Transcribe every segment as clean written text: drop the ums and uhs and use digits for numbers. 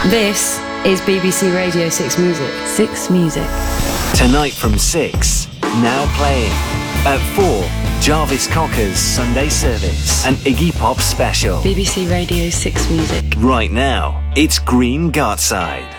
This is BBC Radio 6 Music. 6 Music. Tonight from 6, now playing. At 4, Jarvis Cocker's Sunday Service, an Iggy Pop special. BBC Radio 6 Music. Right now, it's Green Gartside.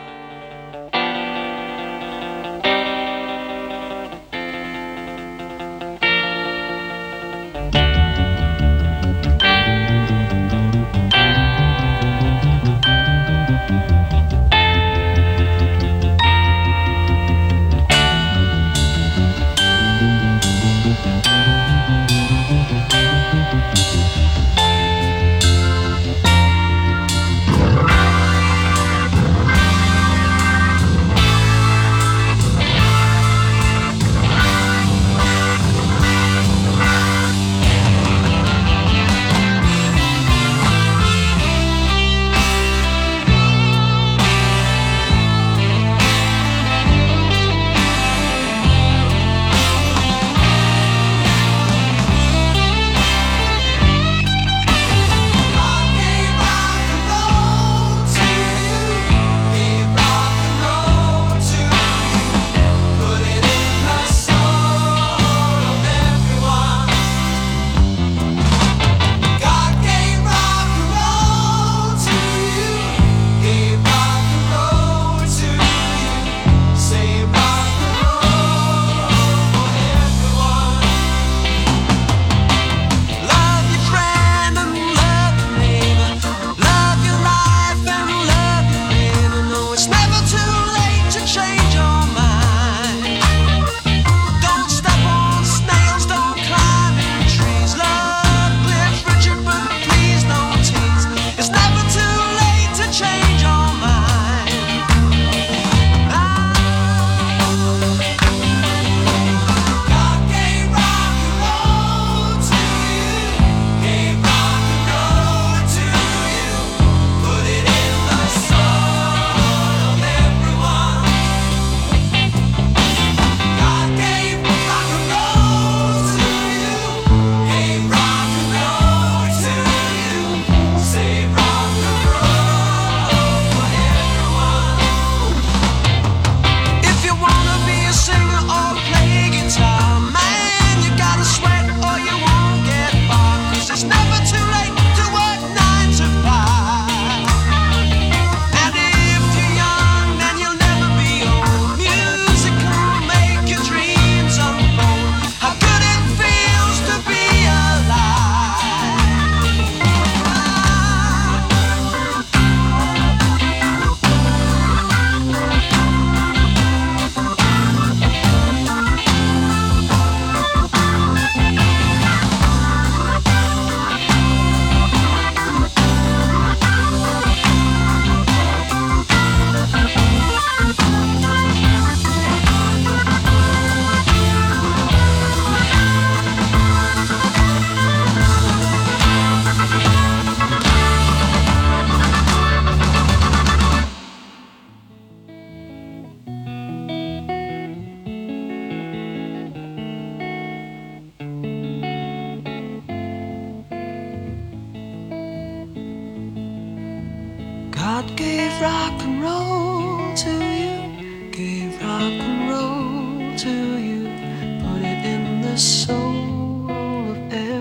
God gave rock and roll to you, gave rock and roll to you, put it in the soul of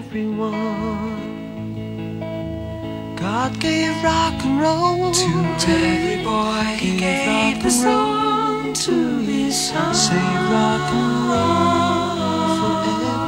everyone. God gave rock and roll to every boy, he gave the song to his son. Save rock and roll for everyone.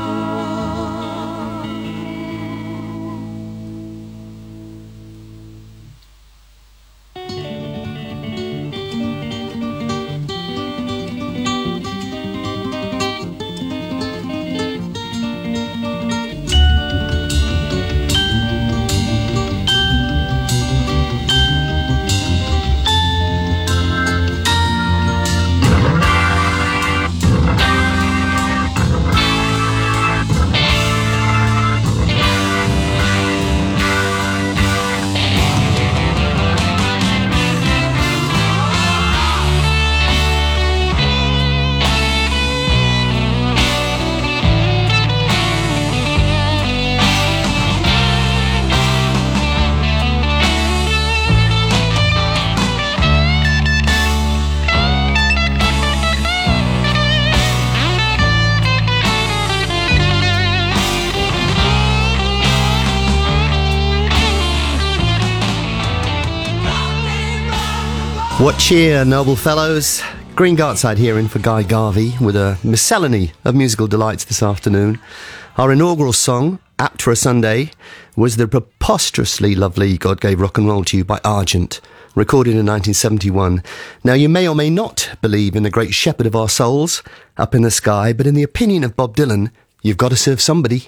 What cheer, noble fellows. Green Gartside here in for Guy Garvey with a miscellany of musical delights this afternoon. Our inaugural song, Apt for a Sunday, was the preposterously lovely God Gave Rock and Roll to You by Argent, recorded in 1971. Now, you may or may not believe in the great shepherd of our souls up in the sky, but in the opinion of Bob Dylan, you've got to serve somebody.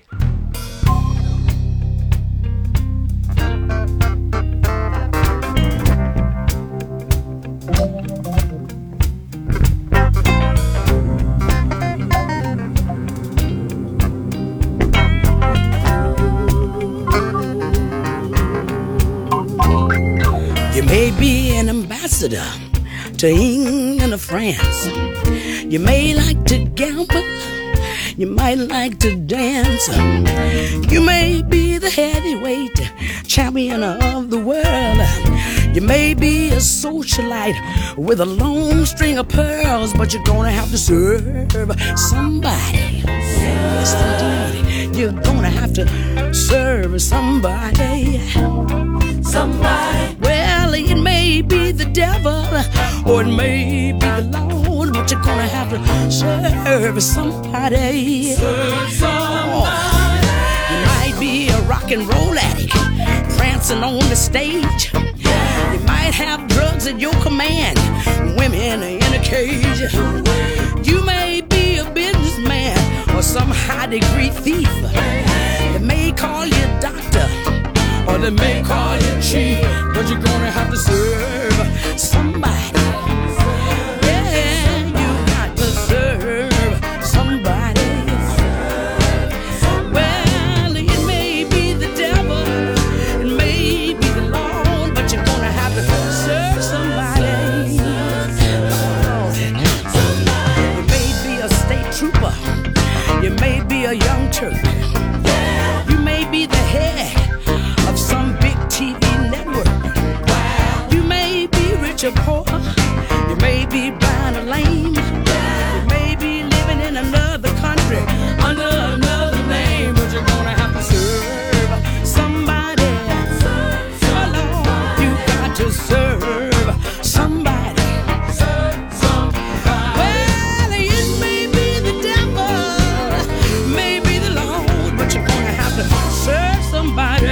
You may be an ambassador to England or France. You may like to gamble, you might like to dance. You may be the heavyweight champion of the world. You may be a socialite with a long string of pearls, but you're gonna have to serve somebody. Yes, indeed. You're gonna have to serve somebody. Somebody. Well, it may be the devil or it may be the Lord, but you're gonna have to serve somebody. Serve somebody. You might be a rock and roll addict prancing on the stage. You might have drugs at your command, women in a cage. You may be a businessman or some high-degree thief. They may call you doctor or they may call you chief, but you're gonna have to serve somebody. Yeah, you got to serve somebody. Well, it may be the devil, it may be the Lord, but you're gonna have to serve somebody. You may be a state trooper, you may be a young Turk, you may be the head of some big TV network. You may be rich or poor, you may be blind or lame, you may be living in another country under another name, but you're gonna have to serve somebody. Lord, you got to serve somebody. Well, it may be the devil, may be the Lord, but you're gonna have to serve somebody.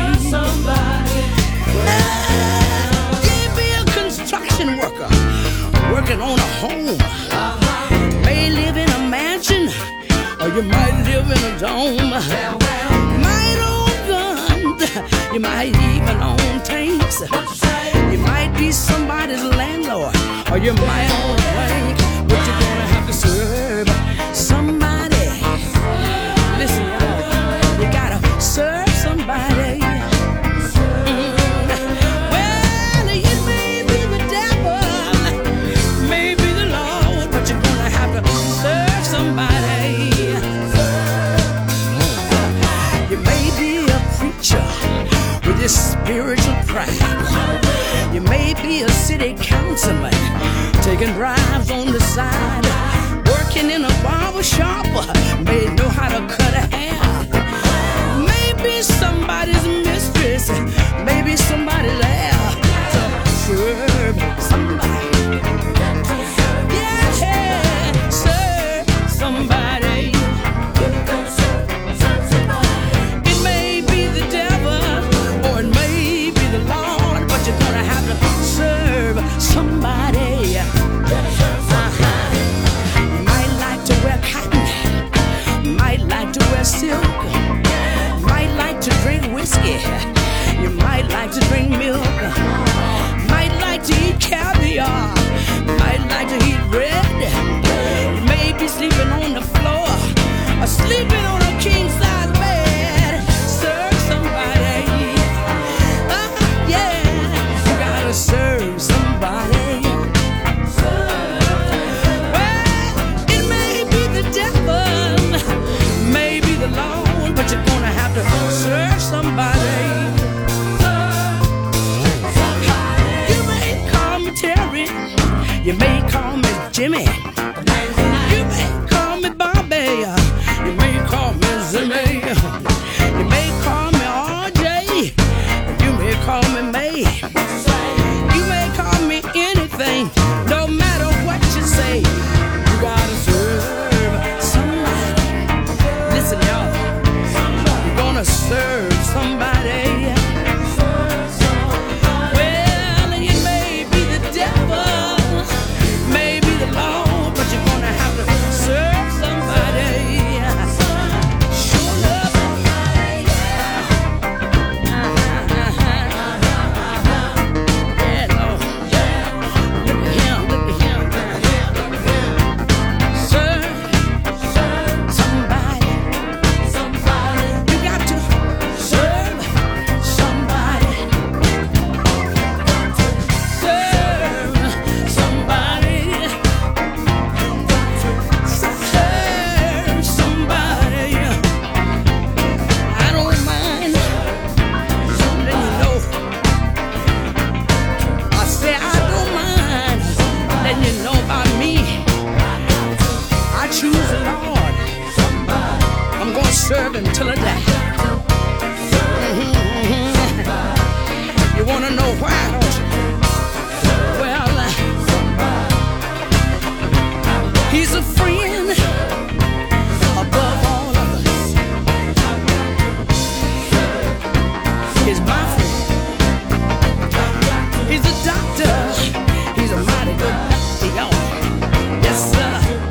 Worker working on a home. You may live in a mansion or you might live in a dome. You might own guns, you might even own tanks. You might be somebody's landlord or you might own a bank, but you're gonna have to serve somebody. Listen, you gotta serve somebody. Spiritual pride. You may be a city councilman taking bribes on the side, working in a barber shop, may know how to cut a hair. Maybe somebody's mistress, maybe somebody's heir to serve somebody. Yeah, serve somebody. It may be the devil or it may be the Lord, but you're gonna have to serve somebody. You might like to wear cotton, might like to wear silk, might like to drink whiskey, you might like to drink milk, might like to eat caviar, might like to eat bread. You may be sleeping on the floor or sleeping on a king-size bed. Serve somebody. Yeah, you gotta serve somebody. Well, it may be the devil, may be the Lord, but you're gonna have to serve somebody. You may call me Terry, you may call me Jimmy, you may call me Bobby, you may call me Zimmy, you may call me RJ, you may call me May, you may call me anything. love him till I die. You wanna know why, don't you? Well, he's a friend above all others. He's my friend. He's a doctor. He's a mighty good doctor, y'all. Yes, sir.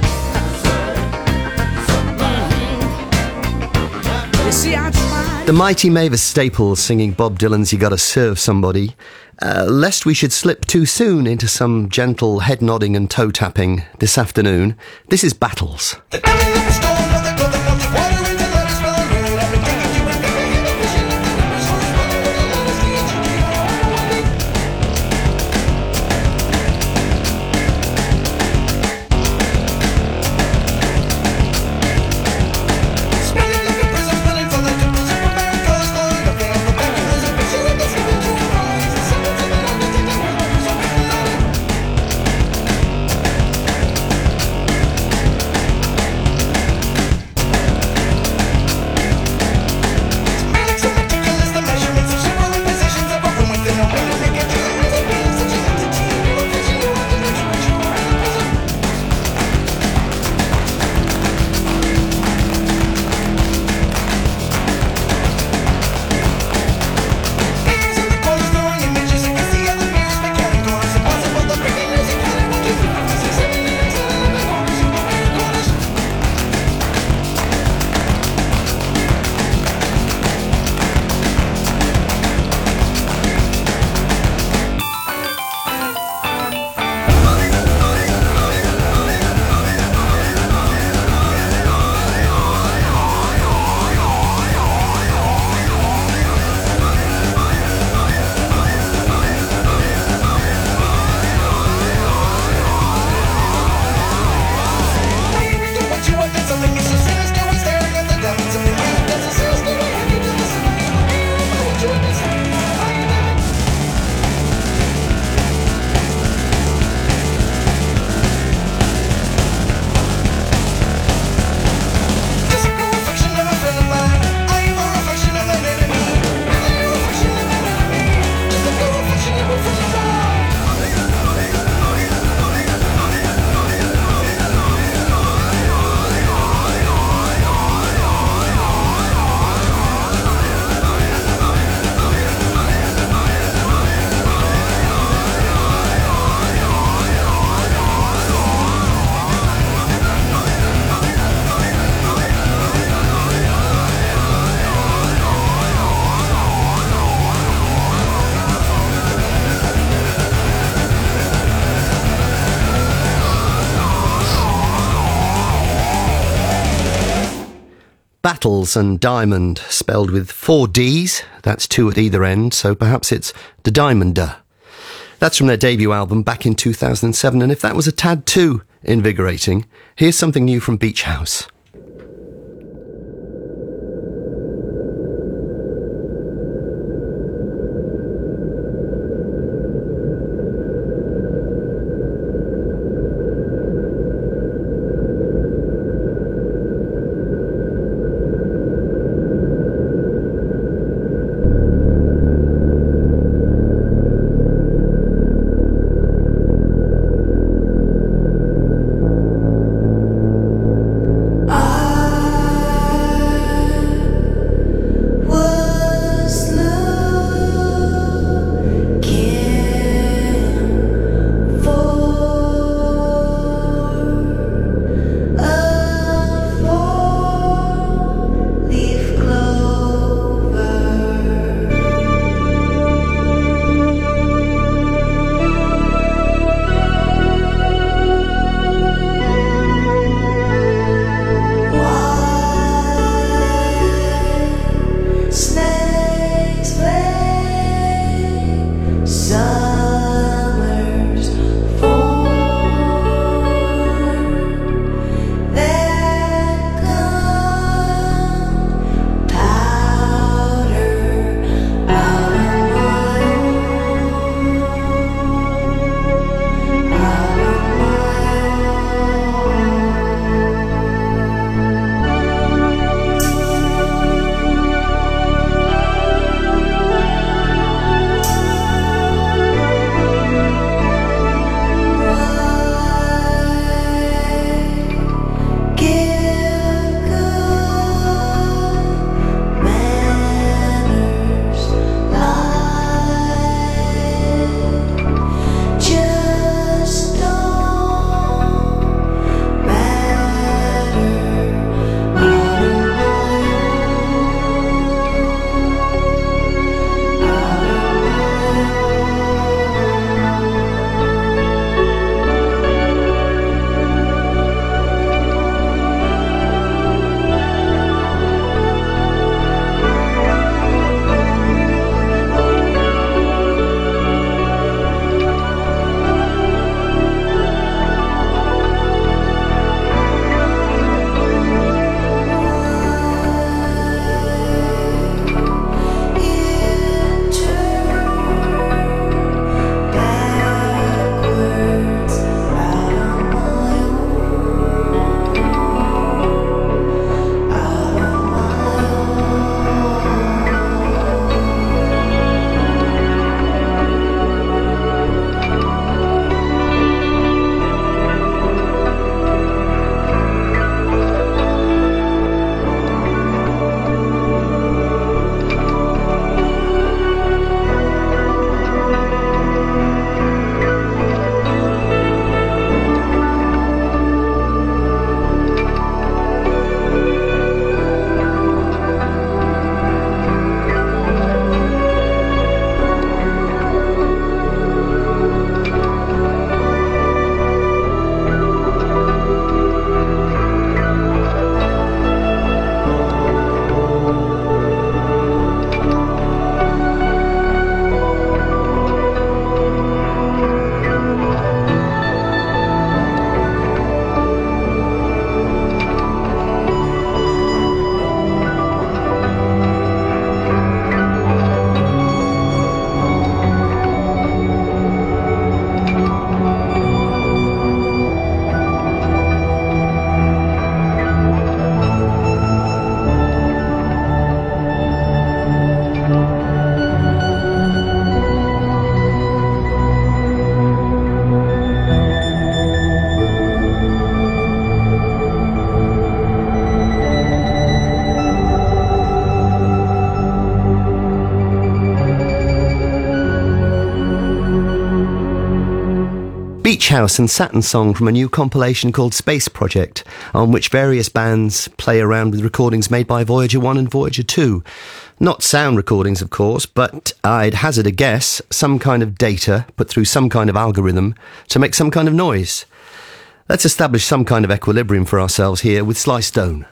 You see, I tried. The mighty Mavis Staples singing Bob Dylan's You Gotta Serve Somebody. Lest we should slip too soon into some gentle head nodding and toe tapping this afternoon, this is Battles. Battles and Diamond, spelled with 4 Ds, that's 2 at either end, so perhaps it's the Diamonda. That's from their debut album back in 2007, and if that was a tad too invigorating, here's something new from Beach House. Beach House and Saturn song from a new compilation called Space Project, on which various bands play around with recordings made by Voyager 1 and Voyager 2. Not sound recordings, of course, but I'd hazard a guess, some kind of data put through some kind of algorithm to make some kind of noise. Let's establish some kind of equilibrium for ourselves here with Sly Stone.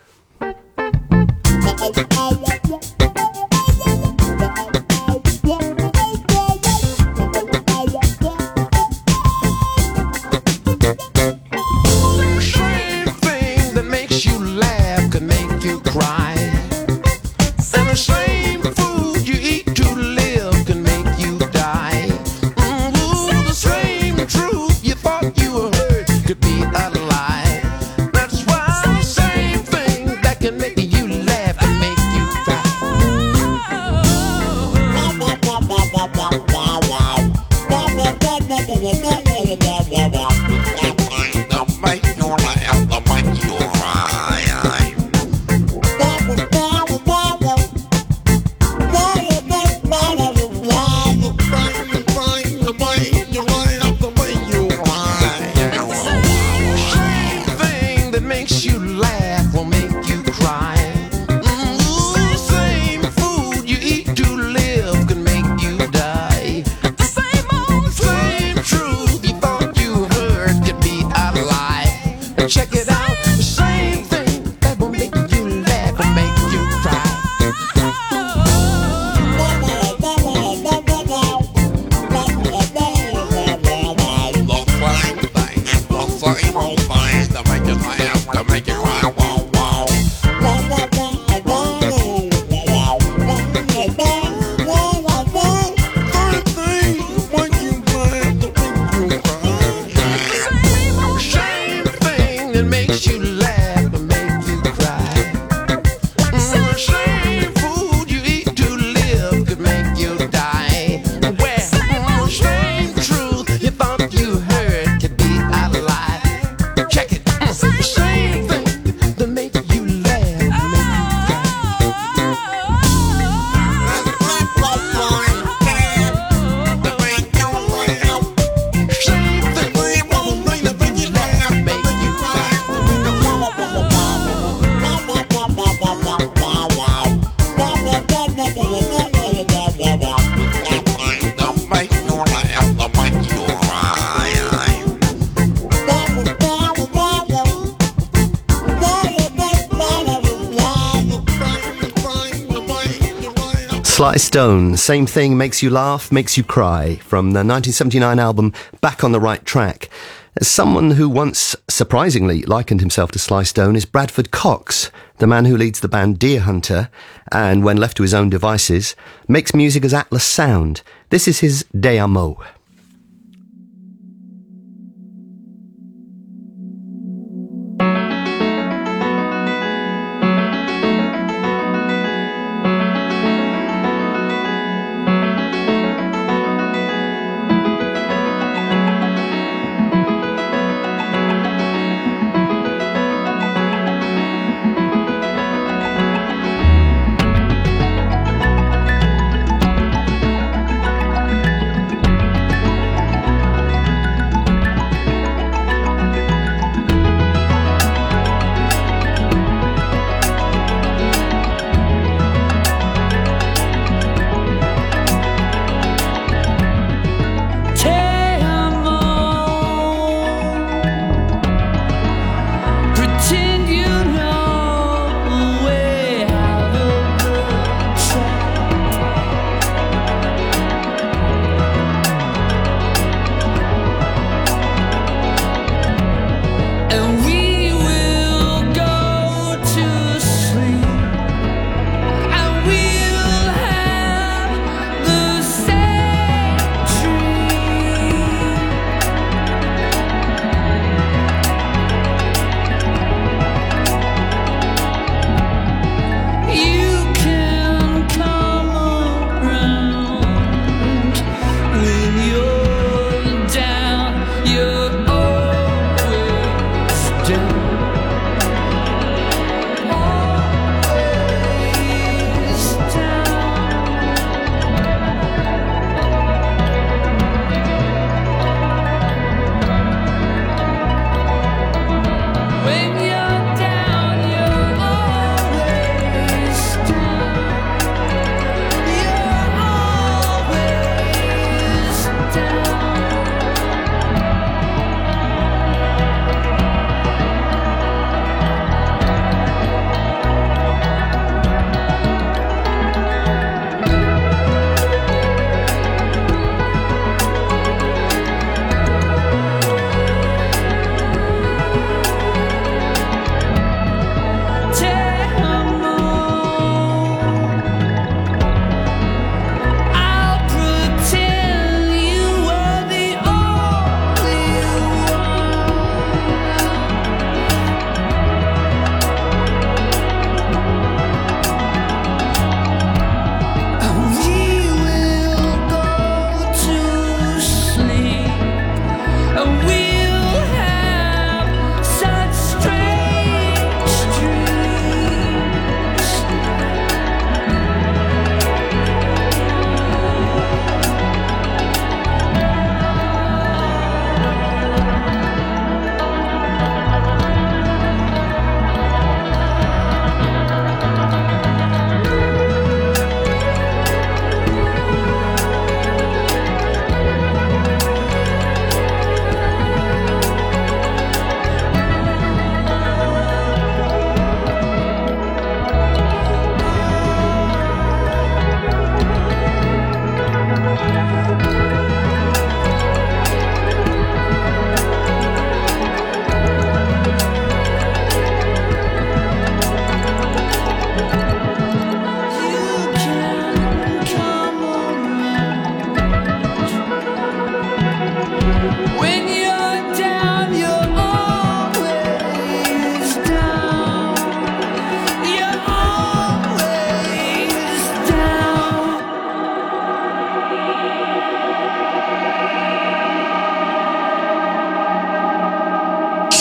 Sly Stone, Same Thing Makes You Laugh, Makes You Cry, from the 1979 album Back on the Right Track. Someone who once surprisingly likened himself to Sly Stone is Bradford Cox, the man who leads the band Deer Hunter, and when left to his own devices, makes music as Atlas Sound. This is his De Amo.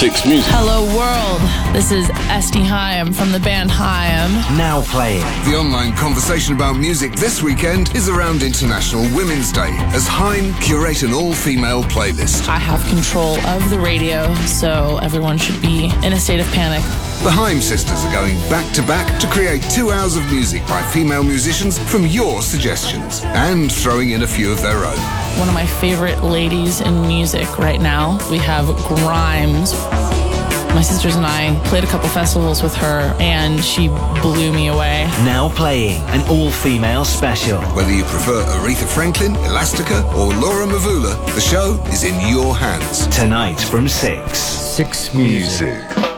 Six Music. Hello world, this is Esty Haim from the band Haim. Now playing. The online conversation about music this weekend is around International Women's Day, as Haim curate an all-female playlist. I have control of the radio, so everyone should be in a state of panic. The Haim sisters are going back-to-back to create 2 hours of music by female musicians from your suggestions, and throwing in a few of their own. One of my favorite ladies in music right now, we have Grimes. My sisters and I played a couple festivals with her, and she blew me away. Now playing an all-female special. Whether you prefer Aretha Franklin, Elastica, or Laura Mvula, the show is in your hands. Tonight from 6. 6 Music.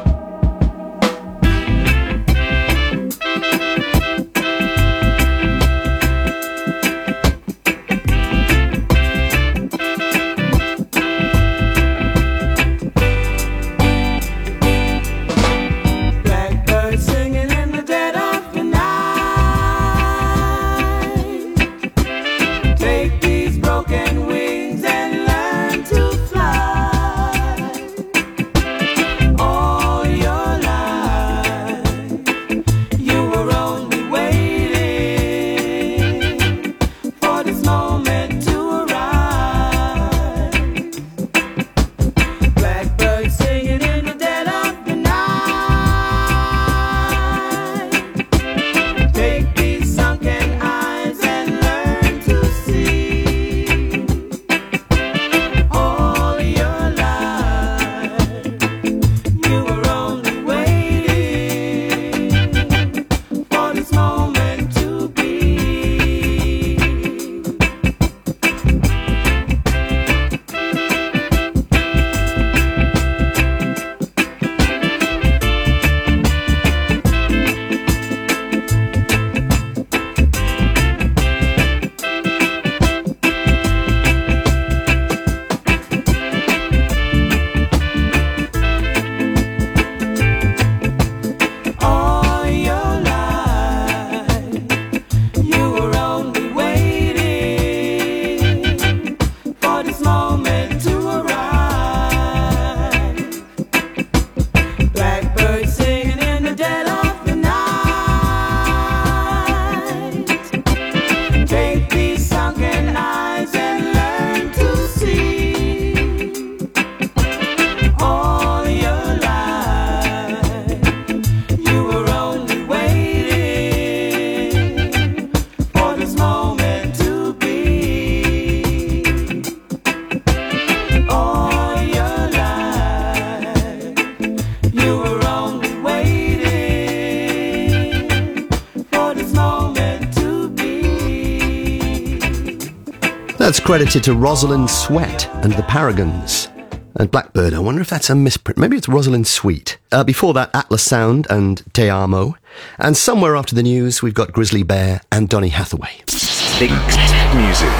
That's credited to Rosalind Sweat and the Paragons. And Blackbird, I wonder if that's a misprint. Maybe it's Rosalind Sweet. Before that, Atlas Sound and Te Amo. And somewhere after the news, we've got Grizzly Bear and Donny Hathaway. 6 Music.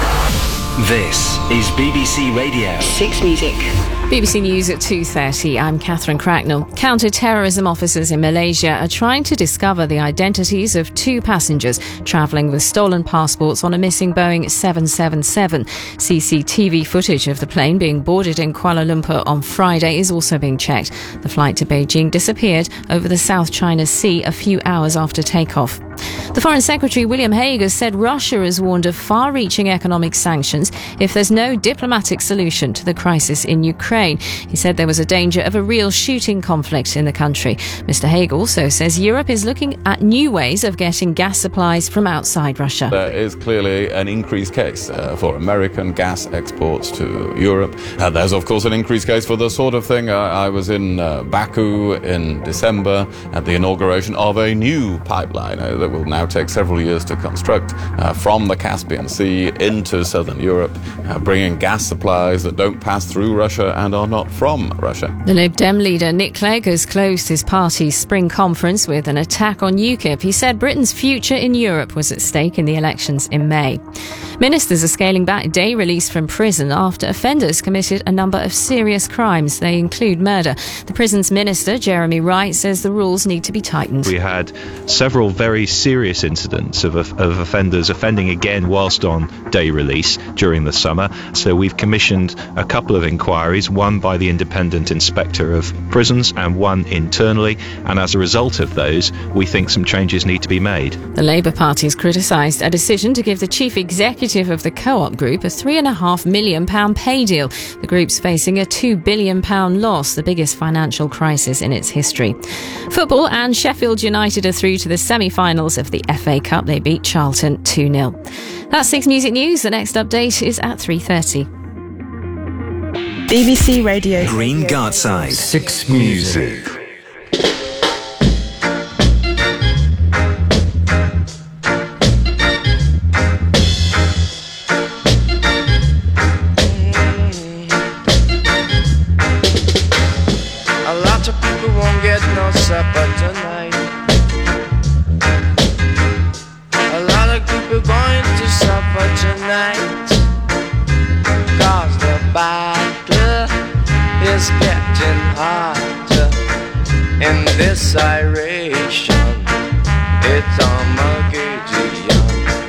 This is BBC Radio 6 Music. BBC News at 2:30. I'm Catherine Cracknell. Counter-terrorism officers in Malaysia are trying to discover the identities of 2 passengers travelling with stolen passports on a missing Boeing 777. CCTV footage of the plane being boarded in Kuala Lumpur on Friday is also being checked. The flight to Beijing disappeared over the South China Sea a few hours after takeoff. The Foreign Secretary William Hague has said Russia has warned of far-reaching economic sanctions if there's no diplomatic solution to the crisis in Ukraine. He said there was a danger of a real shooting conflict in the country. Mr. Hague also says Europe is looking at new ways of getting gas supplies from outside Russia. There is clearly an increased case for American gas exports to Europe. There's, of course, an increased case for the sort of thing. I was in Baku in December at the inauguration of a new pipeline that will now take several years to construct from the Caspian Sea into southern Europe, bringing gas supplies that don't pass through Russia and are not from Russia. The Lib Dem leader Nick Clegg has closed his party's spring conference with an attack on UKIP. He said Britain's future in Europe was at stake in the elections in May. Ministers are scaling back day release from prison after offenders committed a number of serious crimes. They include murder. The prison's minister, Jeremy Wright, says the rules need to be tightened. We had several very serious incidents of offenders offending again whilst on day release during the summer. So we've commissioned a couple of inquiries, one by the Independent Inspector of Prisons and one internally, and as a result of those, we think some changes need to be made. The Labour Party's criticised a decision to give the chief executive of the Co-op Group a £3.5 million pay deal. The group's facing a £2 billion loss, the biggest financial crisis in its history. Football, and Sheffield United are through to the semi-finals of the FA Cup. They beat Charlton 2-0. That's 6 Music News. The next update is at 3:30. BBC Radio. Green Gartside. 6 Music. A lot of people won't get no supper tonight. A lot of people going to suffer tonight. Cause the battle is getting harder in this iration. It's Armageddon.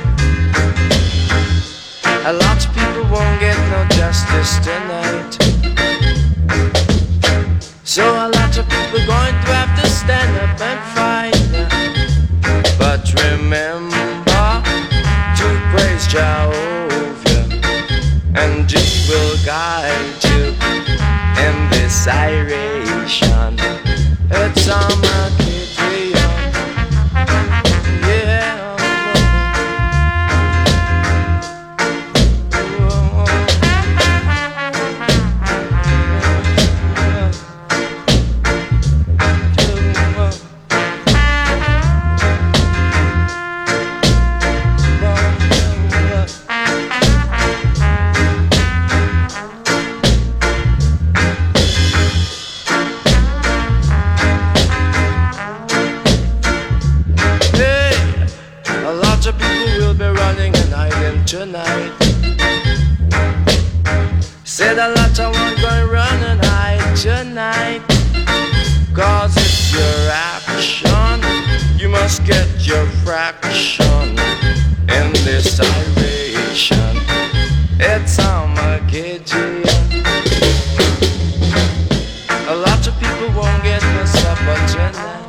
A lot of people won't get no justice tonight. So a lot of people going to have to stand up and fight. But remember to praise Jehovah, and He will guide you in this iration. It's Armageddon. Yeah. Tonight, said a lot of one going run and hide tonight. Cause it's your action, you must get your fraction in this iration. It's Armageddon. A lot of people won't get no supper tonight.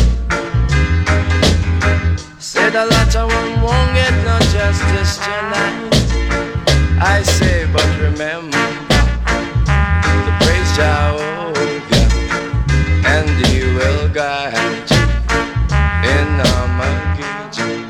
Said a lot of one won't get no justice tonight. I say, but remember to praise Jehovah, and He will guide you in Armageddon.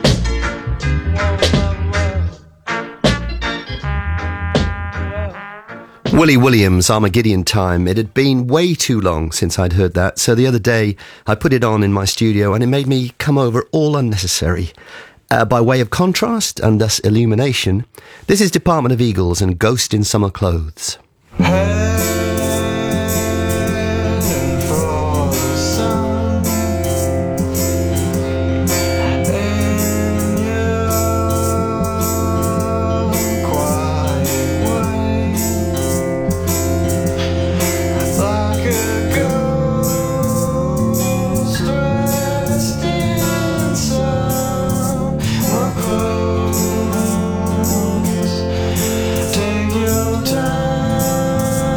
Willie Williams, Armageddon Time. It had been way too long since I'd heard that, so the other day I put it on in my studio and it made me come over all unnecessary. By way of contrast and thus illumination, this is Department of Eagles and Ghost in Summer Clothes. Take your time.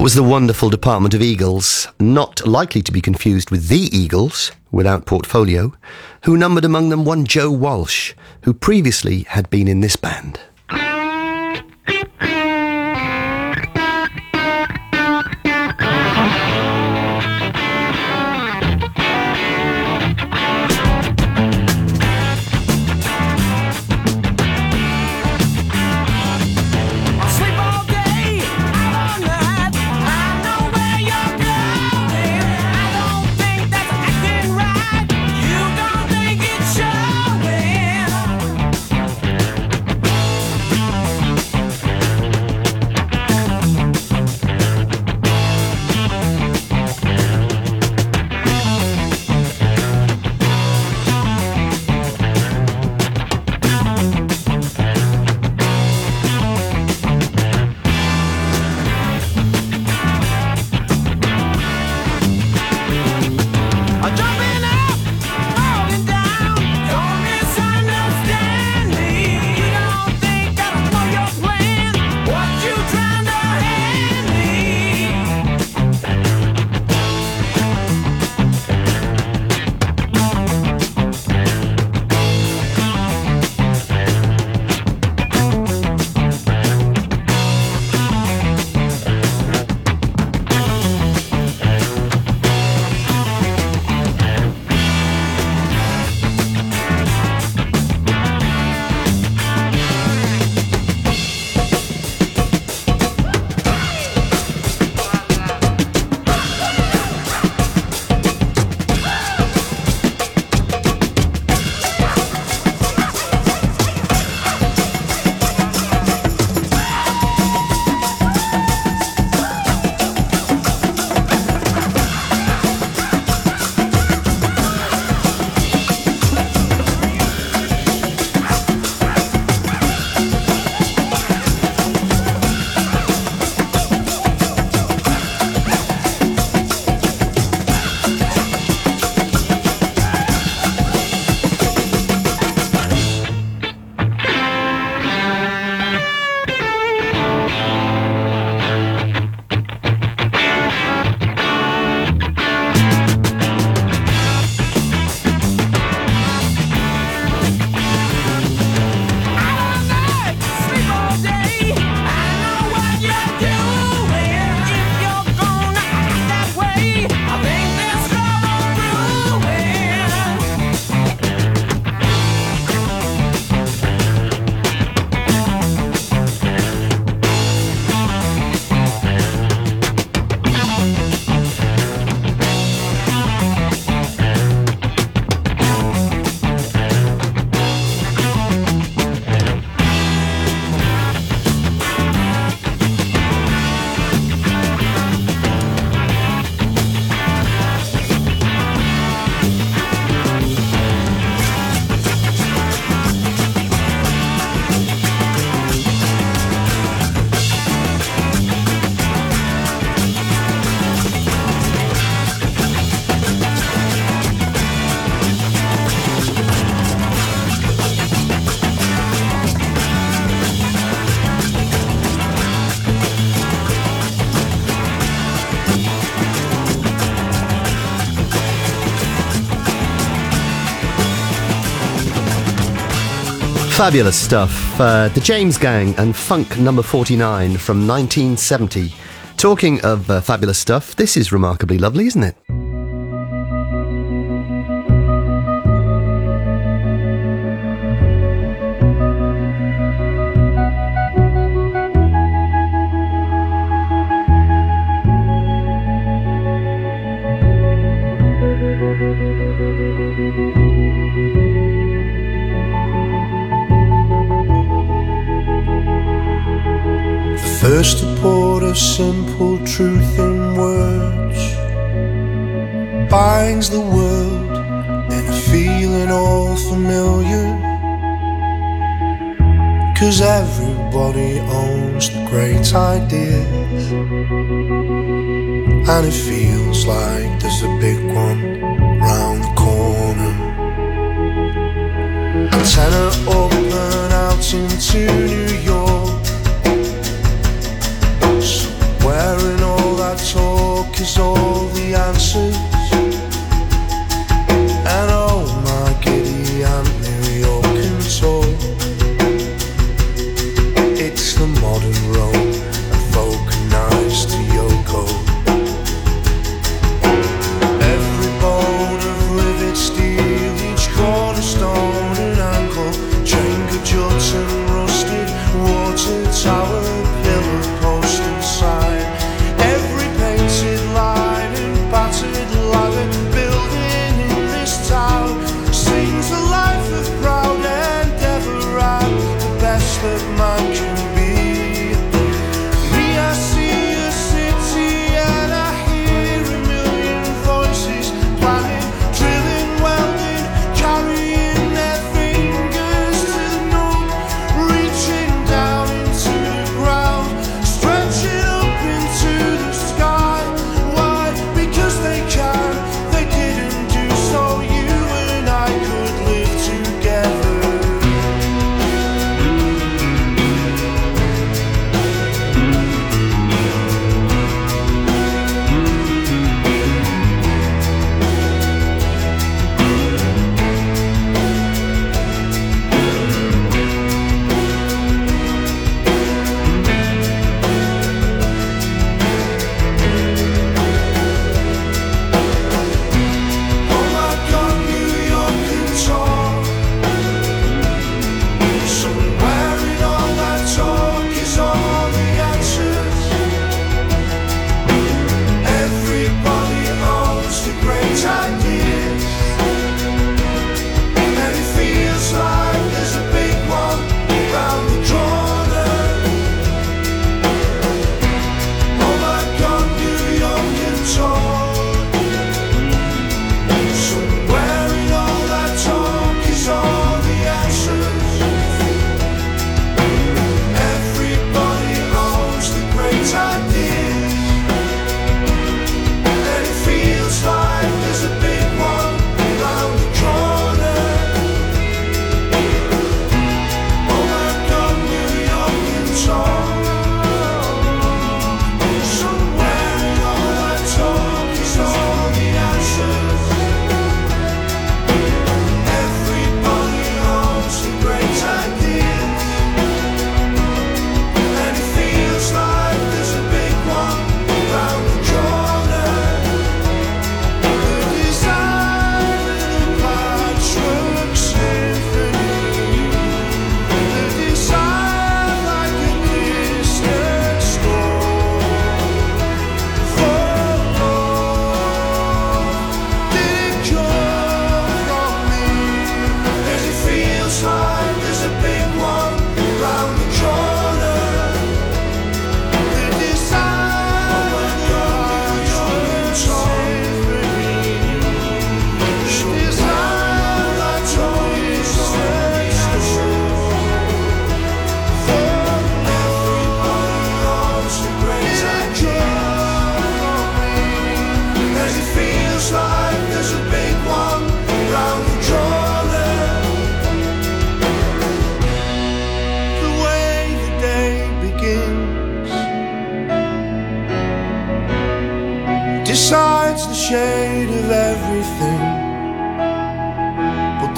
was the wonderful Department of Eagles, not likely to be confused with the Eagles, without portfolio, who numbered among them one Joe Walsh, who previously had been in this band. Fabulous stuff. The James Gang and Funk Number 49 from 1970. Talking of fabulous stuff, this is remarkably lovely, isn't it? First to pour a simple truth in words binds the world in a feeling all familiar, 'cause everybody owns the great ideas, and it feels like there's a big one round the corner. Antenna open out into New York, wearing all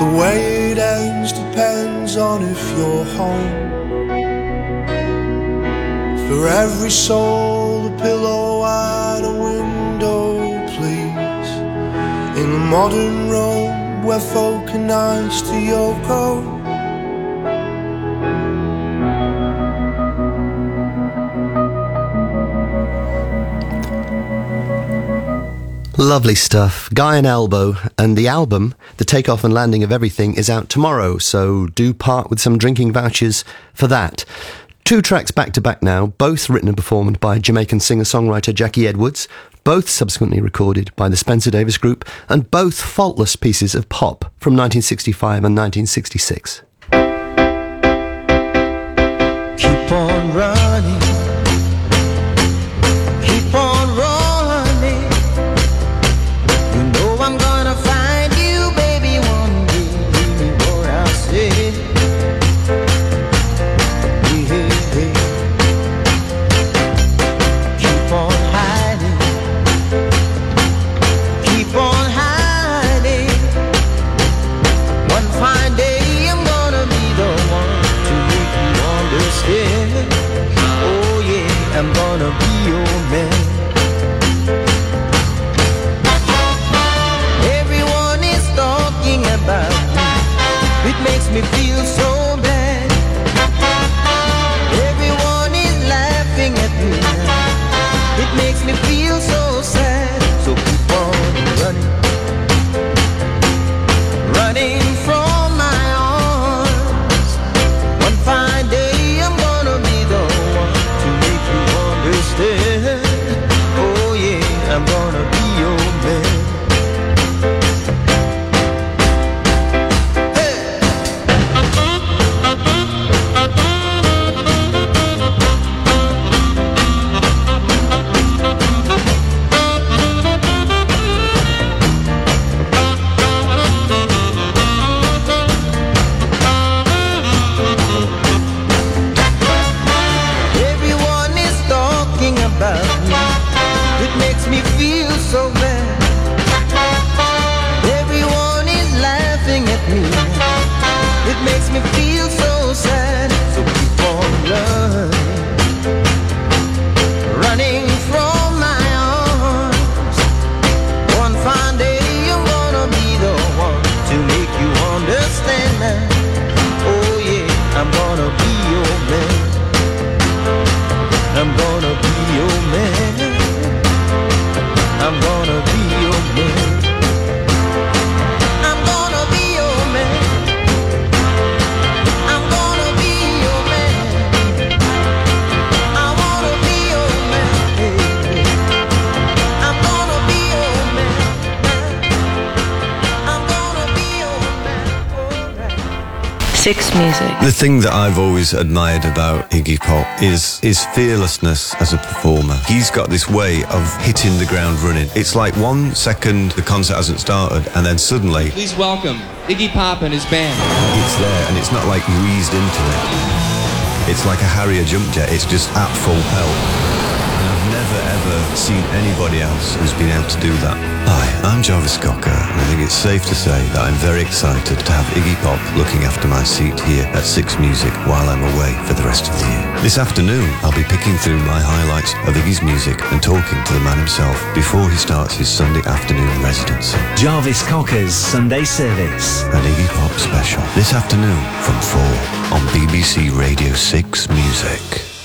The way it ends depends on if you're home. For every soul, a pillow and a window, please. In a modern Rome where folk are nice to Yoko. Lovely stuff. Guy and Elbow, and the album, The Takeoff and Landing of Everything, is out tomorrow, so do part with some drinking vouchers for that. 2 tracks back to back now, both written and performed by Jamaican singer-songwriter Jackie Edwards, both subsequently recorded by the Spencer Davis Group, and both faultless pieces of pop from 1965 and 1966. Keep on running, keep on running. You know I'm gonna find you, baby, one day. Hear what I say. Keep on hiding, keep on hiding. One fine day I'm gonna be the one to make you understand. Oh yeah, I'm gonna be your man. Everyone is talking about me, it makes me feel so bad. Everyone is laughing at me, it makes me feel so sad. So keep on running, running from my arms. One fine day I'm gonna be the one to make you understand. Oh yeah, I'm gonna be your man. Everyone is talking about me, it makes me feel so bad. Everyone is laughing at me, it makes me feel so sad. So keep on running from my arms. One fine day I'm gonna be the one to make you understand that. Oh yeah, I'm gonna be your man. I'm gonna be your man. I'm gonna be your man. I'm gonna be your man. I'm gonna be your man. I wanna be your man. I'm gonna be your man. I'm gonna be your man. Six Music. The thing that I've always admired about Iggy Pop is his fearlessness as a performer. He's got this way of hitting the ground running. It's like 1 second the concert hasn't started and then suddenly Please welcome Iggy Pop and his band. it's there, and it's not like you eased into it. It's like a Harrier jump jet. It's just at full pelt. And I've never ever seen anybody else who's been able to do that. Hi, I'm Jarvis Cocker, and I think it's safe to say that I'm very excited to have Iggy Pop looking after my seat here at Six Music while I'm away for the rest of the year. This afternoon, I'll be picking through my highlights of Iggy's music and talking to the man himself before he starts his Sunday afternoon residency. Jarvis Cocker's Sunday Service. An Iggy Pop special this afternoon from 4 on BBC Radio 6 Music.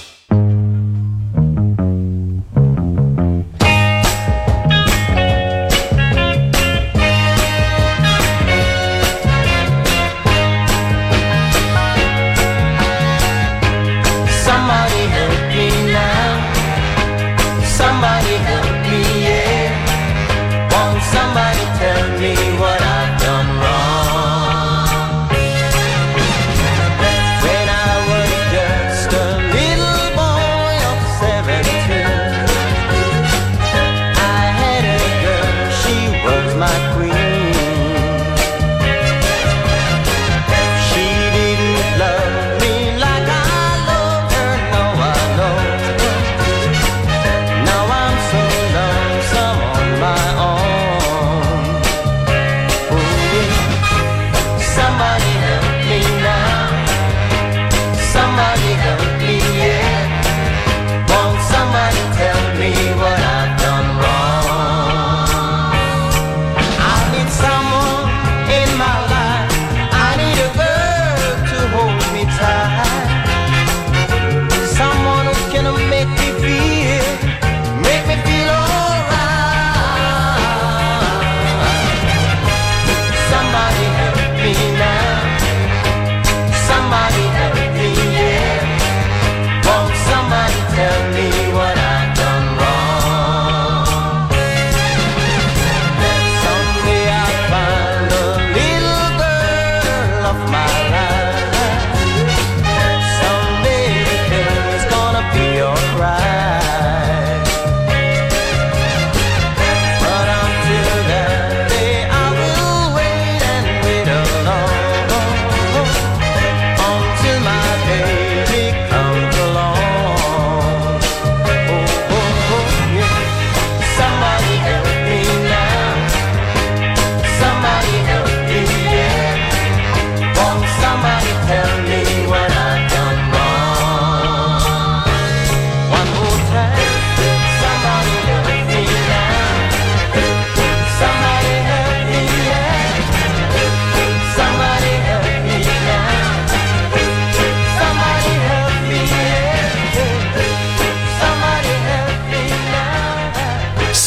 Somebody help me now. Somebody help me, yeah. Won't somebody tell me what I've done wrong? When I was just a little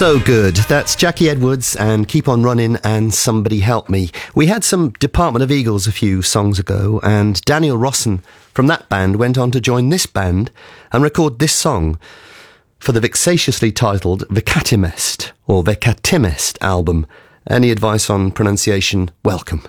So good. That's Jackie Edwards and Keep On Running and Somebody Help Me. We had some Department of Eagles a few songs ago, and Daniel Rossen from that band went on to join this band and record this song for the vexatiously titled Vecatimest or Vecatimest album. Any advice on pronunciation? Welcome.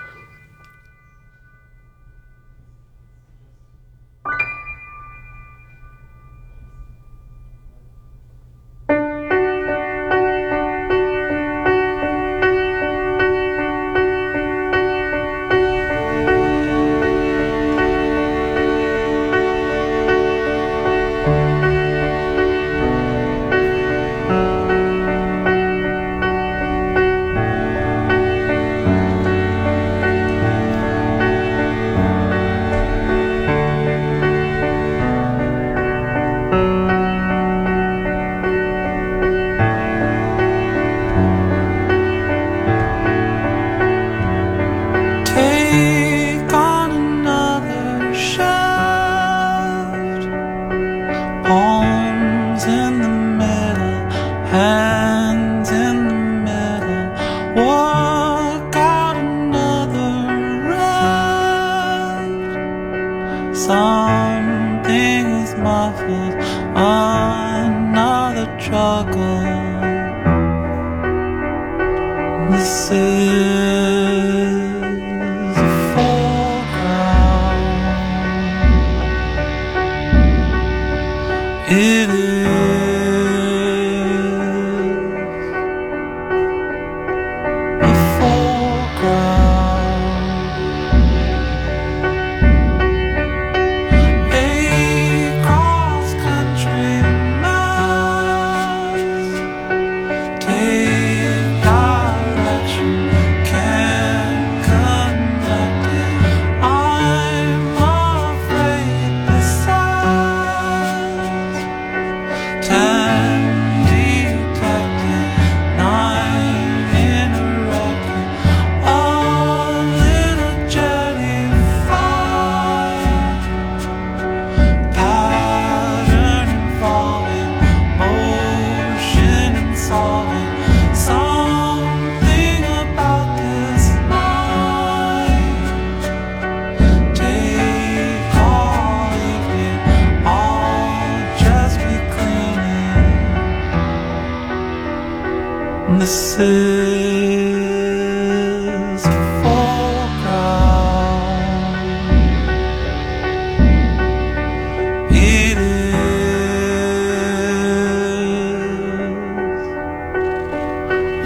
This is a foreground. It is a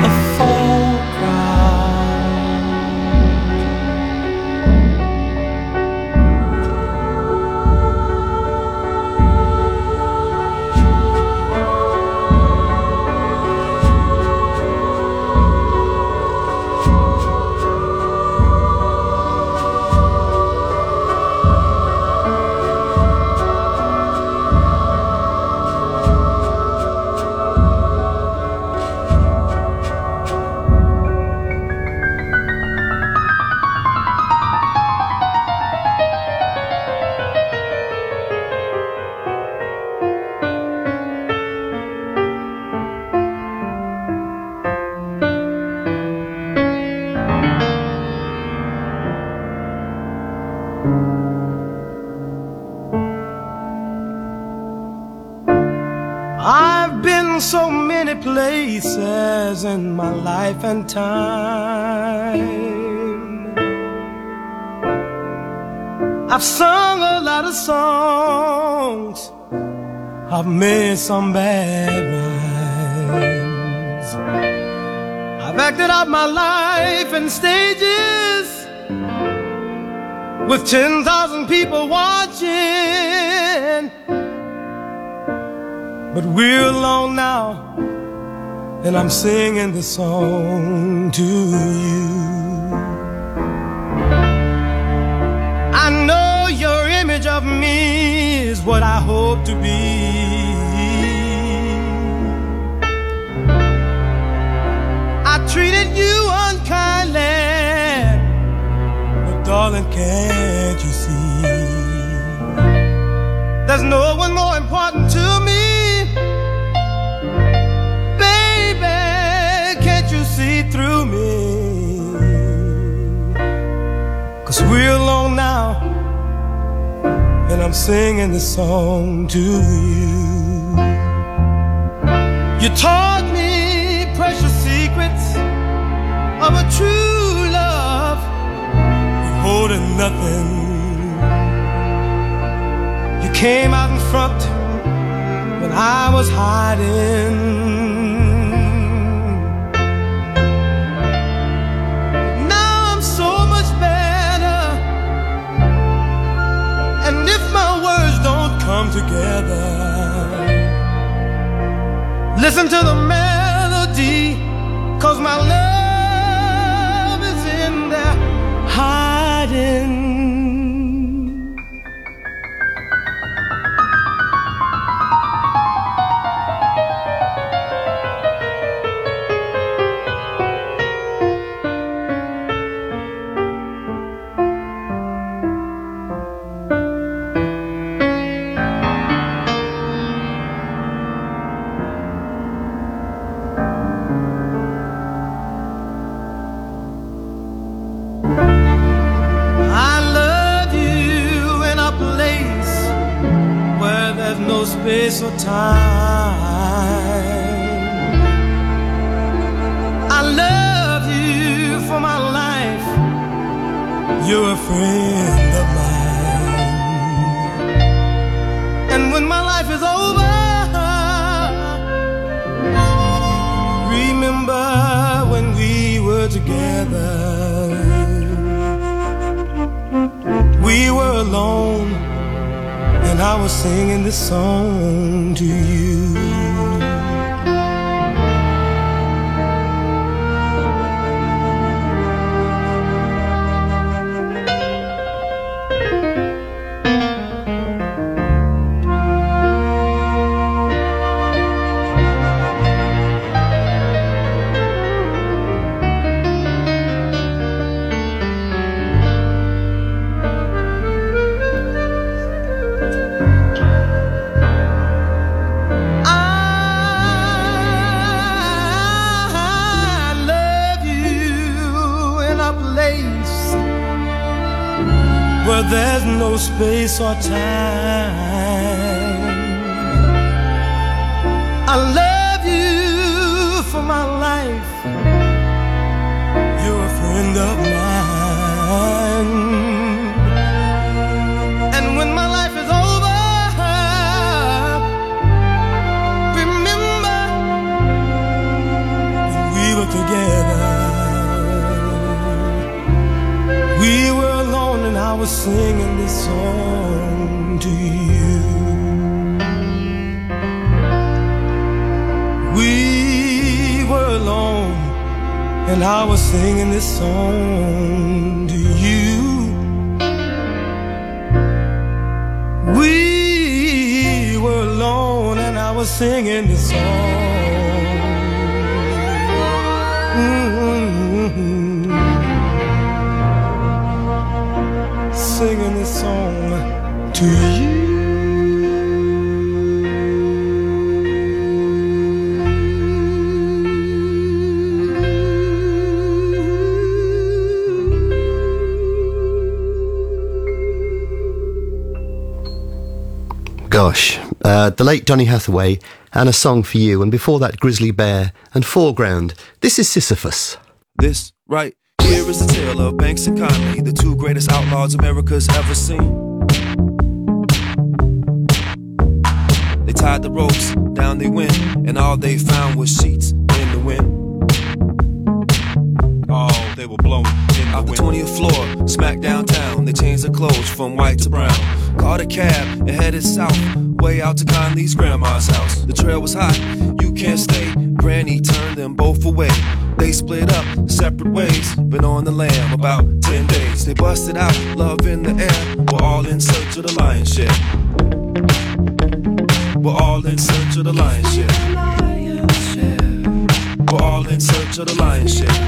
I've been so many places in my life and time. I've sung a lot of songs, I've made some bad rhymes. I've acted out my life in stages with 10,000 people watching. But we're alone now, and I'm singing this song to you. I know your image of me is what I hope to be. I treated you unkindly, but darling, can't you see? There's no one more important to me. 'cause we're alone now, and I'm singing this song to you. You taught me precious secrets of a true love, holding nothing. You came out in front when I was hiding. Now I'm so much better, and if my words don't come together, listen to the melody, 'cause my love is in there hiding. Space or time, I love you for my life. You're a friend of mine, and when my life is over, remember when we were together. We were alone, and I was singing this song to you. Where there's no space or time, I love you for my life. You're a friend of mine, and when my life is over, remember when we were together. We were alone, and I was singing this song to you. We were alone, and I was singing this song to you. We were alone, and I was singing this song. Singing this song to you. Gosh, the late Donny Hathaway and A Song for You, and before that Grizzly Bear and Foreground. This is Sisyphus. This right here is the tale of Banks and Conley, the two greatest outlaws America's ever seen. They tied the ropes, down they went, and all they found was sheets in the wind. Oh, they were blown in the wind. 20th floor, smack downtown, they changed their clothes from white to brown. Caught a cab and headed south, way out to Conley's grandma's house. The trail was hot, you can't stay, Granny turned them both away. They split up separate ways, been on the lam about 10 days. They busted out, love in the air, we're all in search of the lion's share. We're all in search of the lion's share. We're all in search of the lion's share.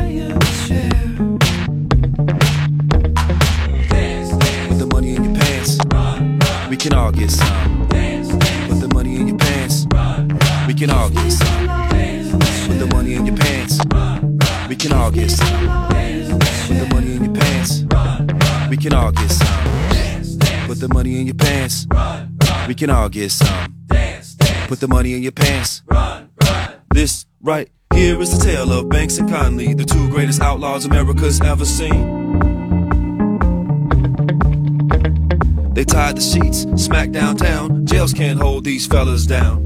Put the money in your pants, we can all get some. Put the money in your pants, we can all get some. Put the money in your pants, we can all get some. Put the money in your pants, can all get some. Put the money in your pants. We can all get some. Put the money in your pants. This right here is the tale of Banks and Conley, the two greatest outlaws America's ever seen. They tied the sheets, smack downtown. Jails can't hold these fellas down.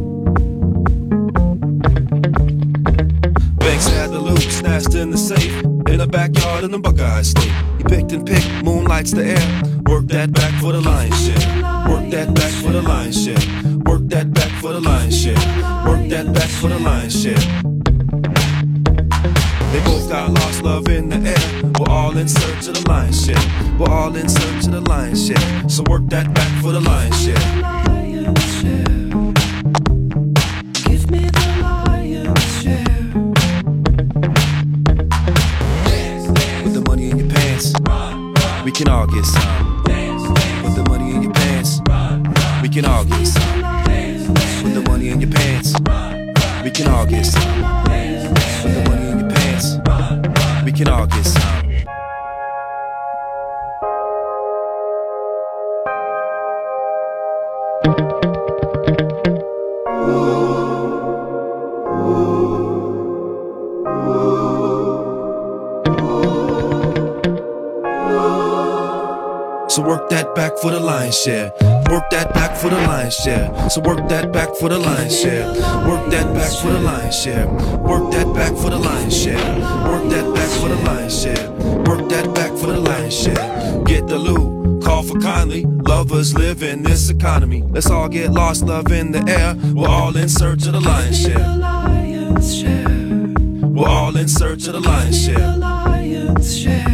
Banks had the loot snatched in the safe in the backyard in the Buckeye State. He picked and picked, moonlights the air. Work that back for the lion's share. Work that back for the lion's share. Work that back for the lion's share. Work that back for the lion's share. They both got lost love in the air. We're all in search of the lion's share. We're all in search of the lion's share. So work that back for the lion's share. Give me the lion's share. Put the money in your pants. We can all get some. Put the money in your pants. We can all get some. Put the money in your pants. We can all get some. Put the money in your pants. We can all get some. So work that back for the lion's share. Work that back for the lion's share. So work that back for the lion's share. Work that back for the lion's share. Work that back for the lion's share. Work that back for the lion's share. Work that back for the lion's share. Get the loot, call for Conley. Lovers live in this economy. Let's all get lost, love in the air. We're all in search of the lion's share. We're all in search of the lion's share.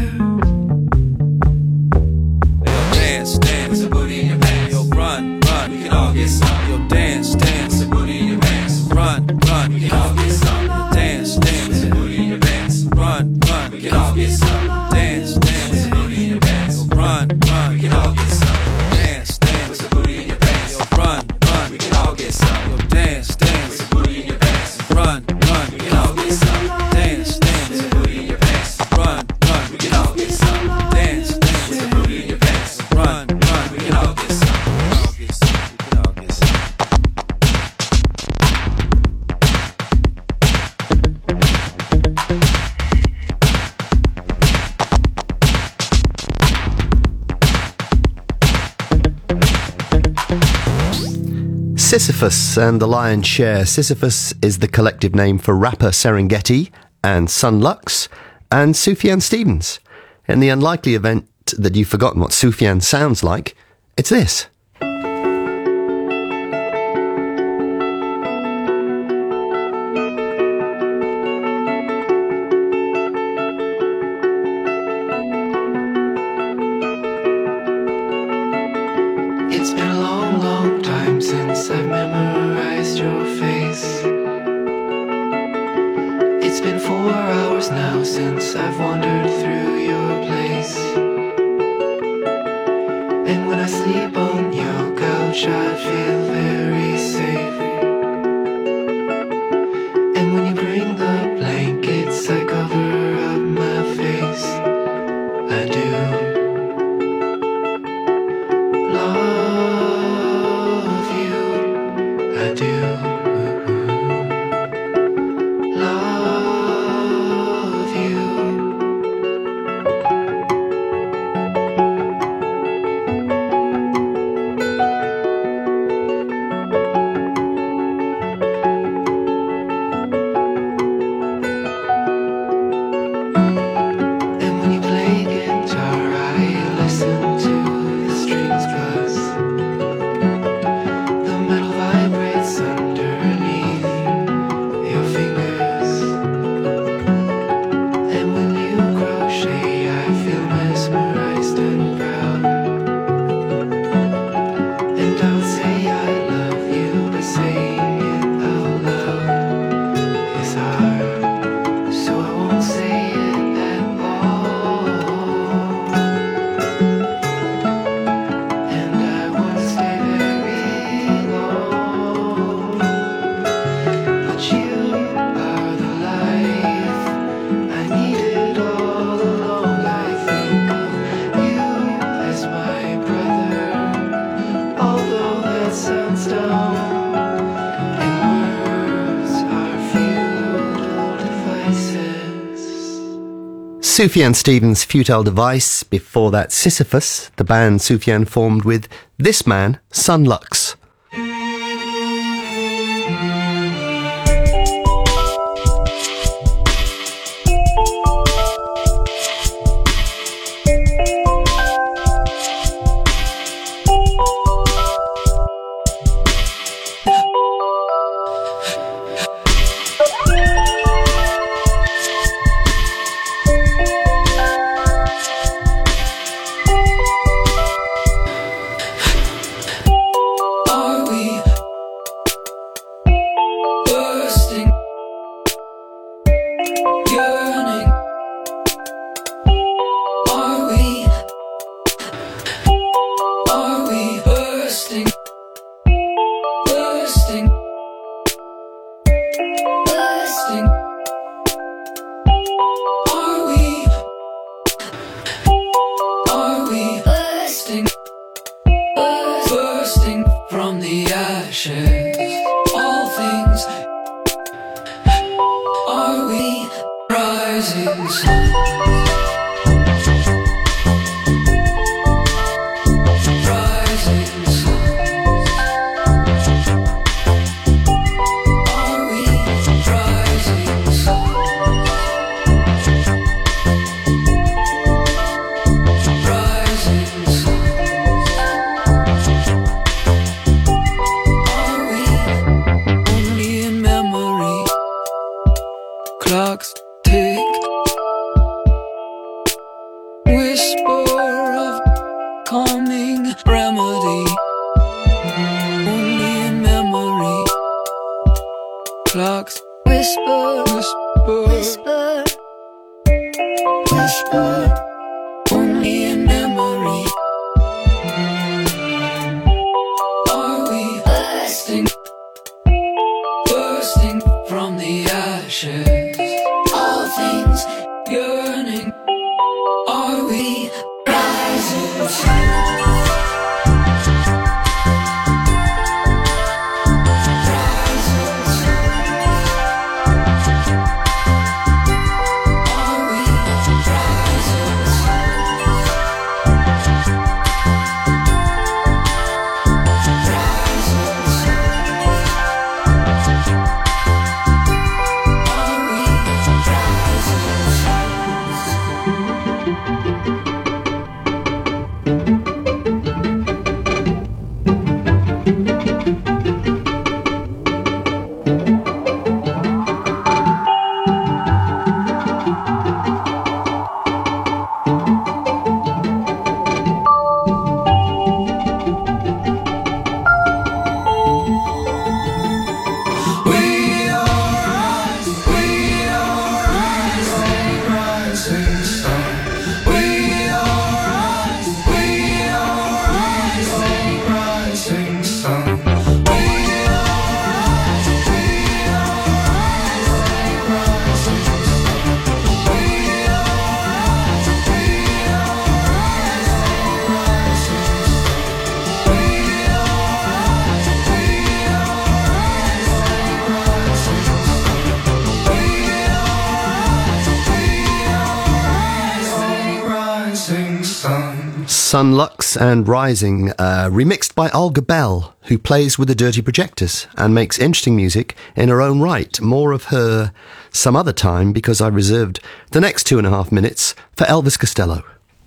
Dance, dance, put the booty in your pants. Yo, run, run, we can all get some. Yo, dance, dance, put the booty in your pants. Run, run, we can all get some. Yo, dance, dance, put the booty in your pants. Run, run, we can all get some. Dance, dance, put the booty in your pants. Yo, run, run, we can all get some. Dance, dance, put the booty in your pants. Yo, run, run, we can all get some. Yo, dance, dance, put the booty in your pants. Run, run, we can all get some. Dance, dance, put the booty in your pants. Run, run, we can all get some. Dance, dance, put the booty in your pants. Run, run, we can all get some. We can all get some. Sisyphus and the Lion's Share. Sisyphus is the collective name for rapper Serengeti and Son Lux and Sufjan Stevens. In the unlikely event that you've forgotten what Sufjan sounds like, it's this. It's been a long, long time since I've memorized your face. It's been 4 hours now since I've wandered through your place. And when I sleep on your couch I feel very safe. And when you bring the blankets I cover up my face. I do love you, I do love you. Sufjan Stevens' Futile Device. Before that, Sisyphus, the band Sufjan formed with this man, Sun Lux. Sun Lux and Rising, remixed by Olga Bell, who plays with the Dirty Projectors and makes interesting music in her own right. More of her some other time, because I reserved the next 2.5 minutes for Elvis Costello.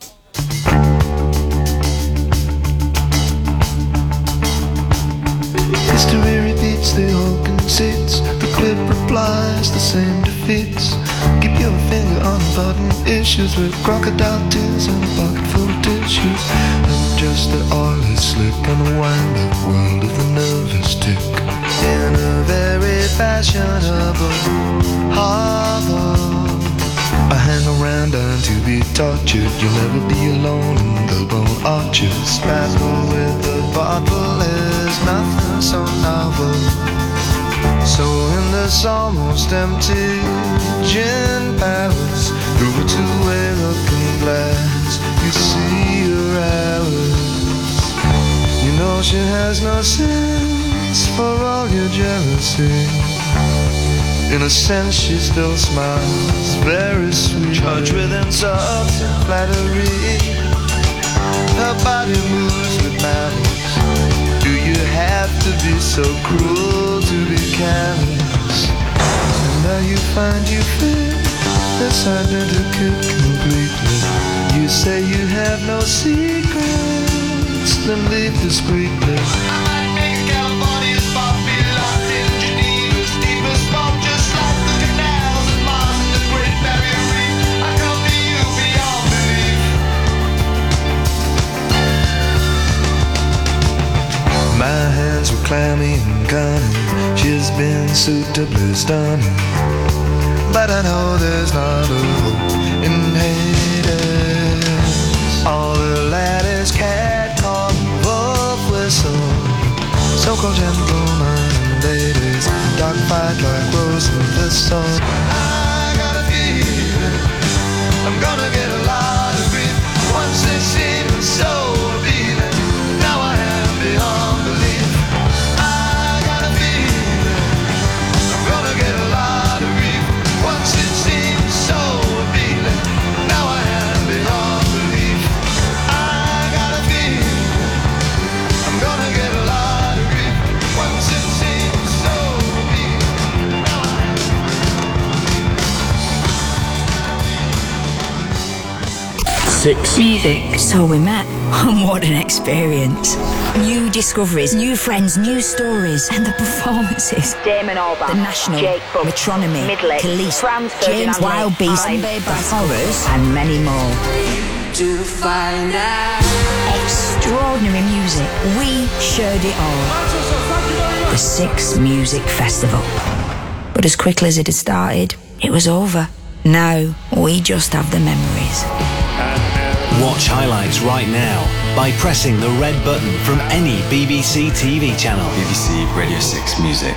History repeats, the Hulk sits, the clip replies, the same defeats. Keep your finger on the button, issues with crocodile tears and a pocket full of tissues. I'm just the oilers slick on the wind-up world of the nervous tick. In a very fashionable harbor, I hang around and to be tortured. You'll never be alone in the bone arches. Battle with the bottle is nothing so novel. So in this almost empty gin palace, through a two-way looking glass, you see her Alice. You know she has no sense for all your jealousy. In a sense she still smiles, very sweet, charged with insults and flattery. Her body moves with malice. Do you have to be so cruel to be careless? And now you find you fit this identikit completely. You say you have no secrets, then leave discreetly. My hands were clammy and cunning. She's been suitably stunning, but I know there's not a hope in Hades. All the laddies, cat called wolf whistle, so-called gentlemen and ladies, dogfight like rose and thistle. I got a feeling I'm gonna get a lot of grief. Once they seemed so appealing, now I am beyond belief. I got a feeling I'm gonna get a lot of grief. Once it seemed so appealing, now I am beyond belief. I got a feeling I'm gonna get a lot of grief. Once it seemed so appealing, now I am. Six Music. So we met, and what an experience. New discoveries, new friends, new stories, and the performances. Damon Albarn, The National, Jake Buck, Metronomy, Midlake, Khalees, Franz James Ferdinand Wild Blake, Beast, I'm The Horrors, and many more. To find out. Extraordinary music. We shared it all. The Six Music Festival. But as quickly as it had started, it was over. Now, we just have the memories. Watch highlights right now by pressing the red button from any BBC TV channel. BBC Radio 6 Music.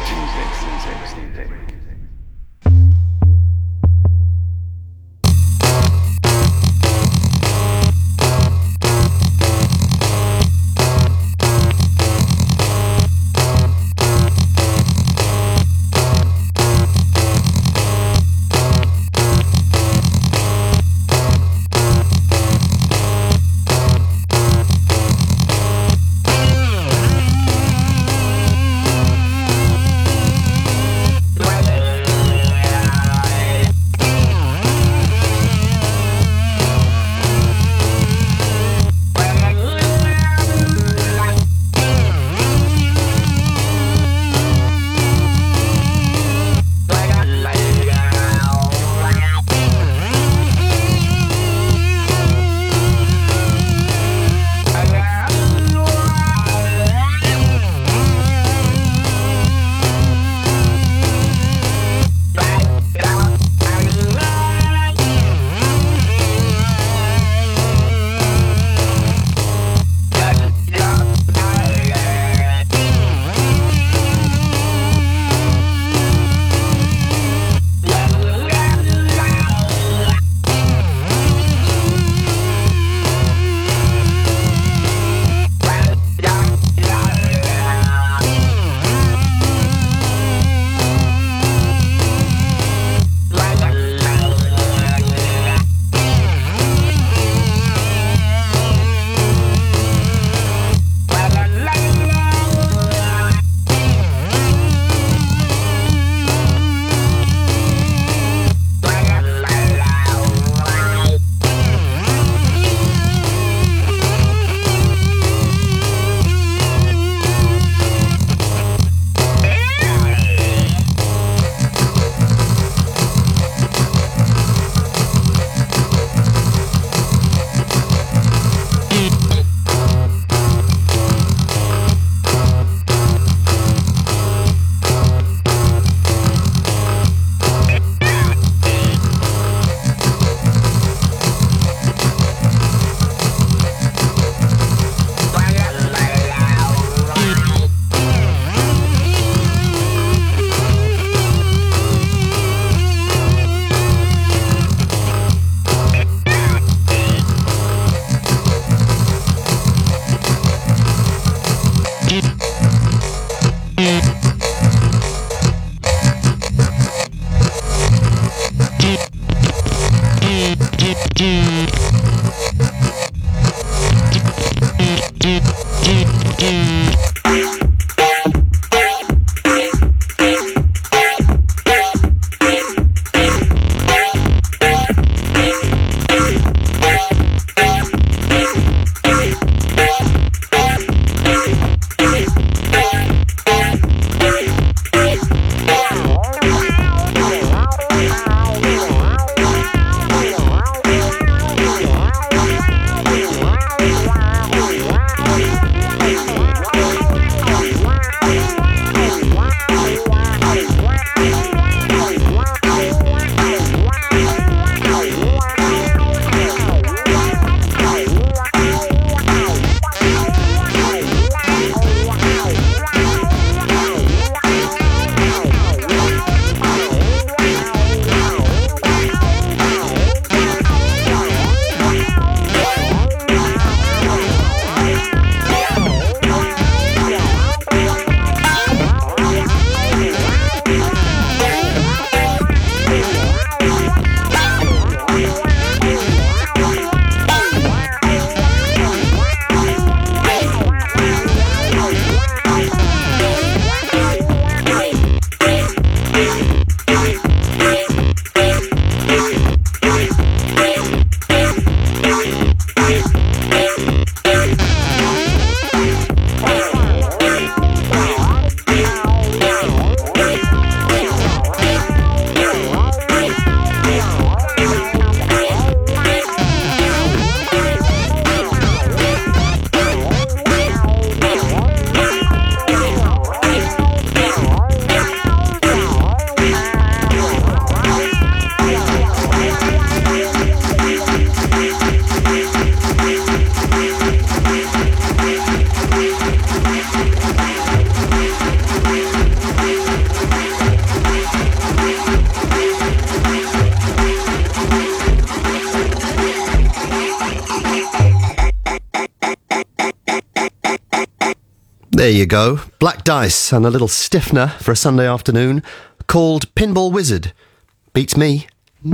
There you go. Black Dice and a little stiffener for a Sunday afternoon called Pinball Wizard. Beats me.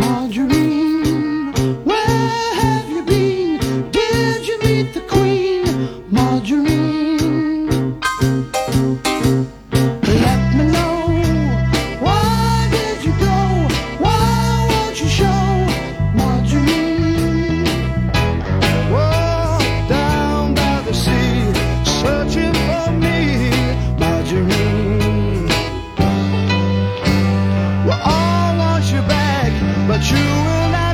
Margarine, where have you been? Did you meet the Queen? Margarine, let me know. Why did you go? Why won't you show? Margarine, whoa, down by the sea, searching for me. Margarine, well, I want you back, but you will not.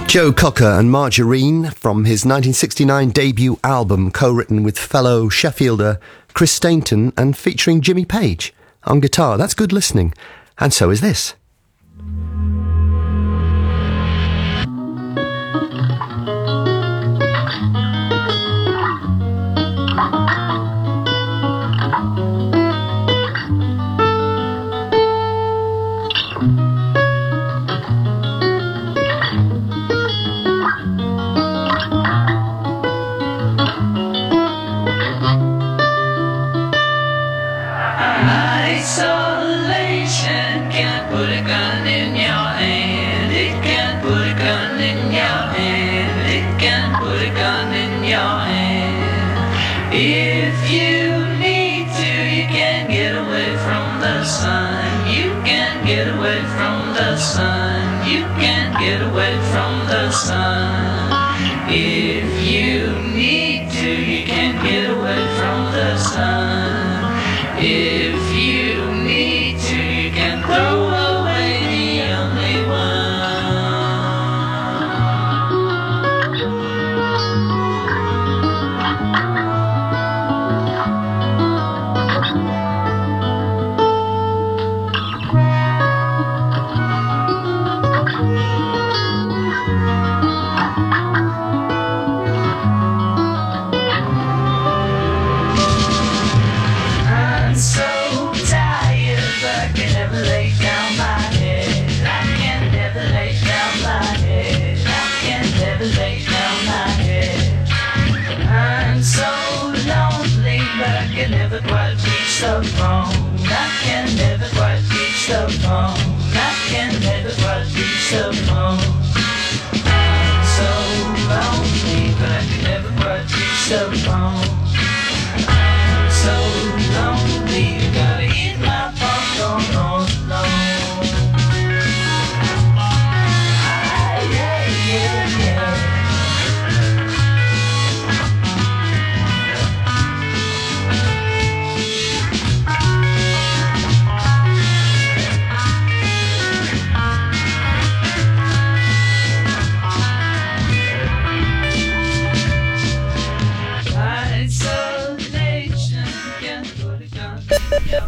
Joe Cocker and Margarine from his 1969 debut album, co-written with fellow Sheffielder Chris Stainton and featuring Jimmy Page on guitar. That's good listening. And so is this. Isolation can't put a gun in your hand. It can't put a gun in your hand. It can't put a gun in your hand. If you need to, you can get away from the sun. You can get away from the sun. You can get away from the sun. If you need to, you can get away from the sun. If you need to, you can throw away the only one. I'm so tired, but I can never lay down my head. I can never lay down my head. I can never lay down my head. I'm so lonely, but I can never quite reach the phone. I can never quite reach the phone. I can never quite reach the phone. I'm so lonely, but I can never quite reach the phone. I'm so lonely, you gotta eat my popcorn all alone. Yeah, yeah, yeah. Isolation can put a gun in your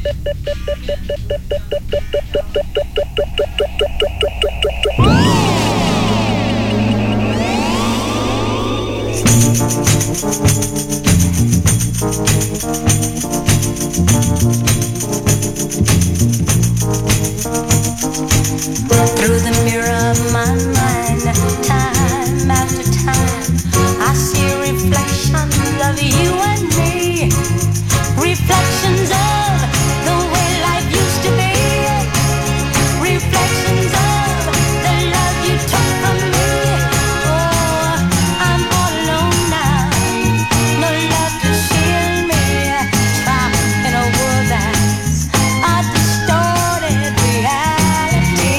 Through the mirror of my mind, time after time, I see reflections of you and me. Reflections of the way life used to be. Reflections of the love you took from me. Oh, I'm all alone now. No love to shield me. Trapped in a world that's a distorted reality.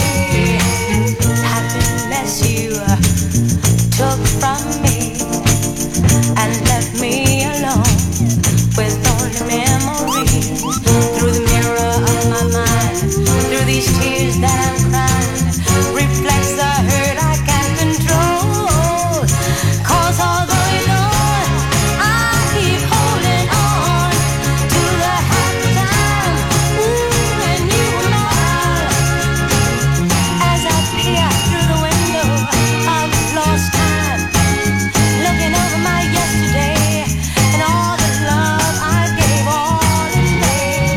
Happiness you took from me and left me alone with only memories. Through the mirror of my mind, through these tears that I'm crying, reflects the hurt I can't control. 'Cause although you're gone, I keep holding on to the happy time. Ooh, and you were mine. As I peer through the window of lost time, looking over my yesterday and all the love I gave all in vain.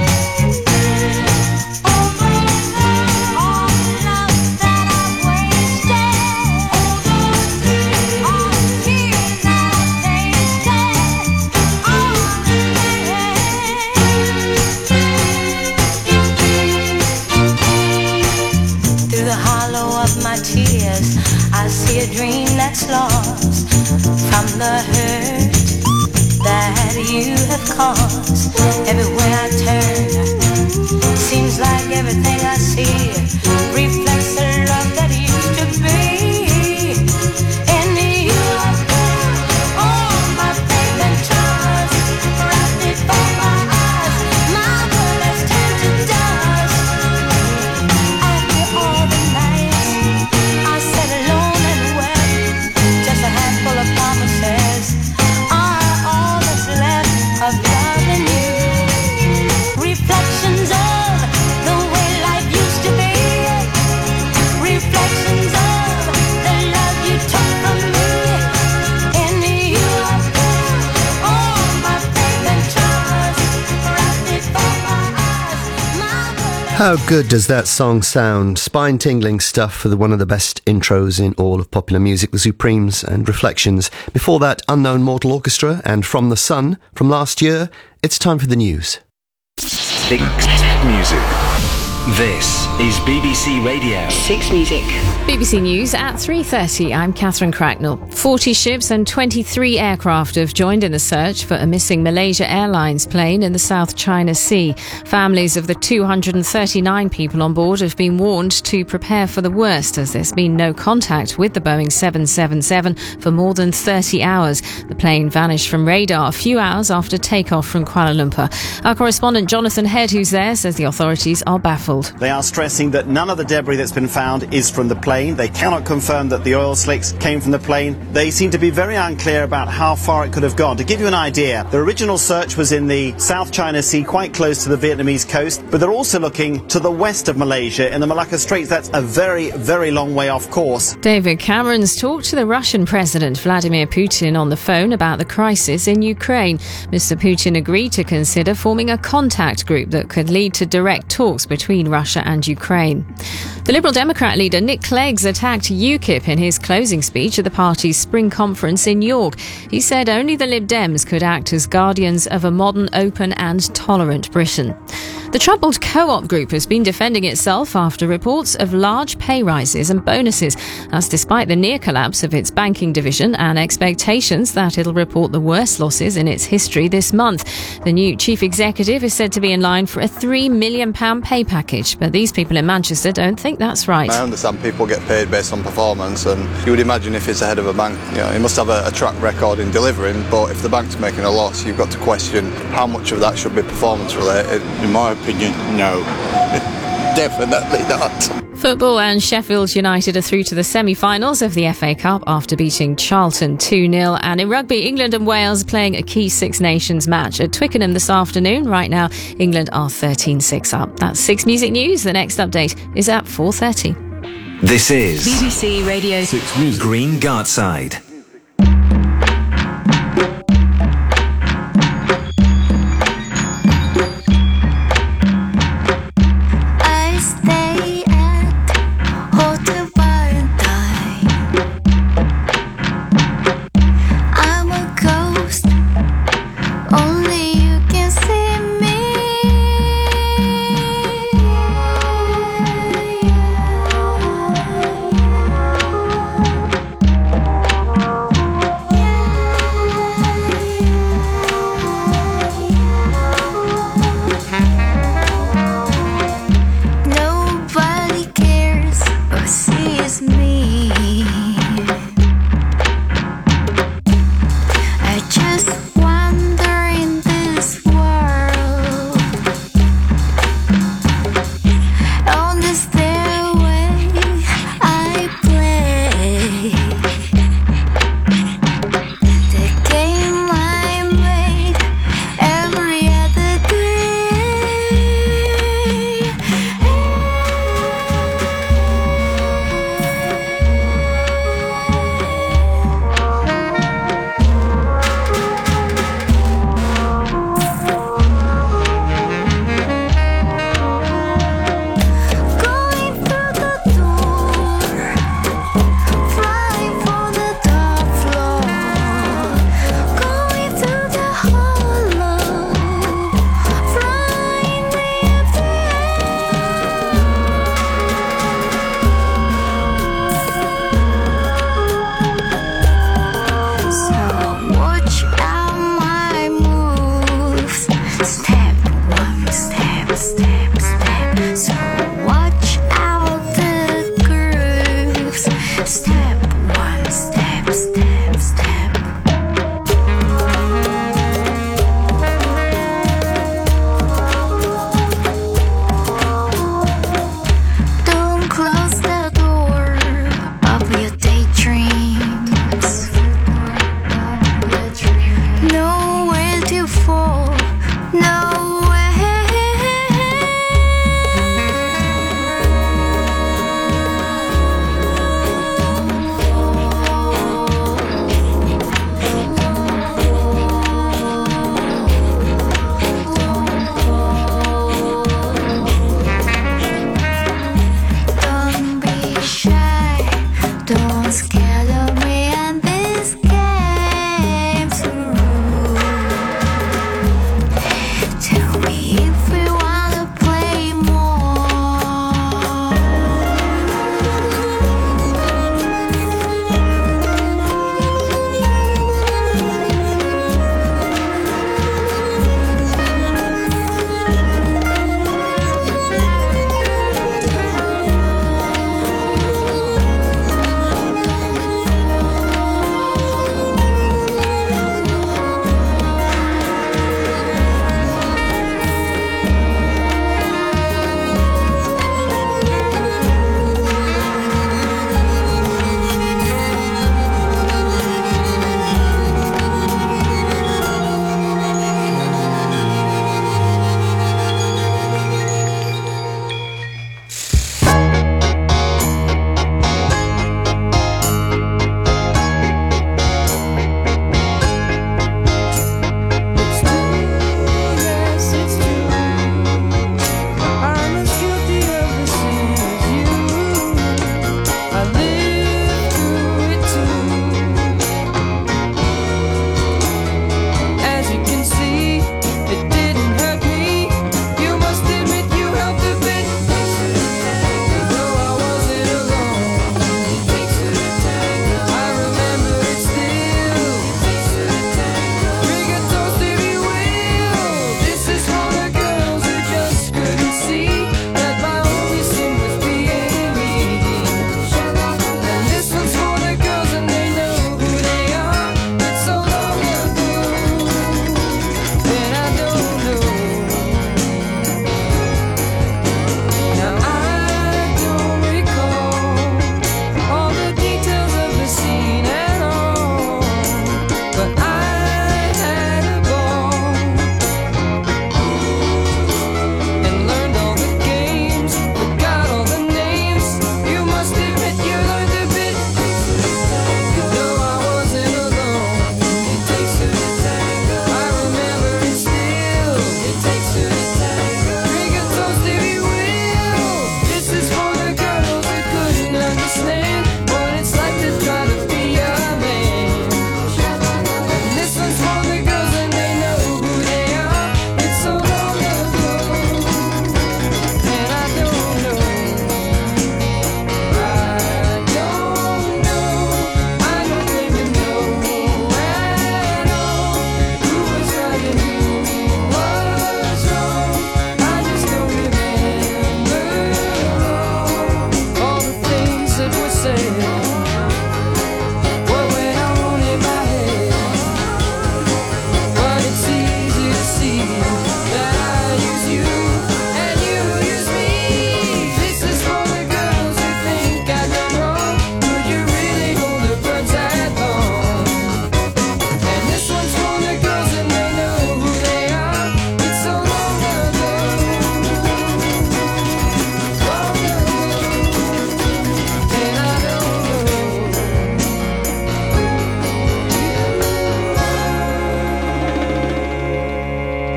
All the love that I've wasted, all the tears that I've tasted, all the pain. Through the hollow of my tears, I see a dream that's lost from the hurt that you have caused. Everywhere I turn, seems like everything I see reflects the love that used to be. In you I put all my faith and trust, right before my eyes, my world has turned to dust. After all the nights I sat alone How good does that song sound? Spine-tingling stuff for one of the best intros in all of popular music, The Supremes and Reflections. Before that, Unknown Mortal Orchestra and From the Sun from last year. It's time for the news. Six Music. This is BBC Radio 6 Music. BBC News at 3:30. I'm Catherine Cracknell. 40 ships and 23 aircraft have joined in the search for a missing Malaysia Airlines plane in the South China Sea. Families of the 239 people on board have been warned to prepare for the worst, as there's been no contact with the Boeing 777 for more than 30 hours. The plane vanished from radar a few hours after takeoff from Kuala Lumpur. Our correspondent Jonathan Head, who's there, says the authorities are baffled. They are stressing that none of the debris that's been found is from the plane. They cannot confirm that the oil slicks came from the plane. They seem to be very unclear about how far it could have gone. To give you an idea, the original search was in the South China Sea, quite close to the Vietnamese coast, but they're also looking to the west of Malaysia in the Malacca Straits. That's a very, very long way off course. David Cameron's talked to the Russian President Vladimir Putin on the phone about the crisis in Ukraine. Mr. Putin agreed to consider forming a contact group that could lead to direct talks between Russia and Ukraine. The Liberal Democrat leader Nick Clegg attacked UKIP in his closing speech at the party's spring conference in York. He said only the Lib Dems could act as guardians of a modern, open and tolerant Britain. The troubled Co-op Group has been defending itself after reports of large pay rises and bonuses. That's despite the near collapse of its banking division and expectations that it'll report the worst losses in its history this month. The new chief executive is said to be in line for a £3 million pay package, but these people in Manchester don't think that's right. I understand people get paid based on performance, and you would imagine if it's the head of a bank, he must have a track record in delivering, but if the bank's making a loss, you've got to question how much of that should be performance related. In my opinion, no. Definitely not. Football and Sheffield United are through to the semi-finals of the FA Cup after beating Charlton 2-0. And in rugby, England and Wales playing a key Six Nations match at Twickenham this afternoon. Right now, England are 13-6 up. That's 6 Music News. The next update is at 4:30. This is BBC Radio 6 Music. Green Gartside.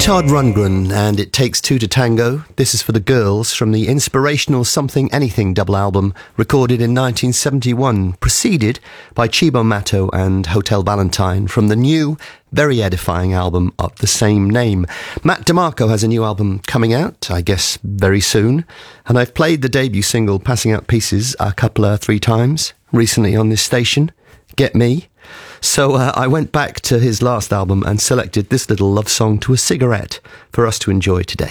Todd Rundgren, and It Takes Two to Tango. This is for the girls from the inspirational Something Anything double album recorded in 1971, preceded by Chibo Matto and Hotel Valentine from the new, very edifying album of the same name. Matt DeMarco has a new album coming out, I guess very soon, and I've played the debut single Passing Out Pieces a couple 3 times recently on this station. Get me? So I went back to his last album and selected this little love song to a cigarette for us to enjoy today.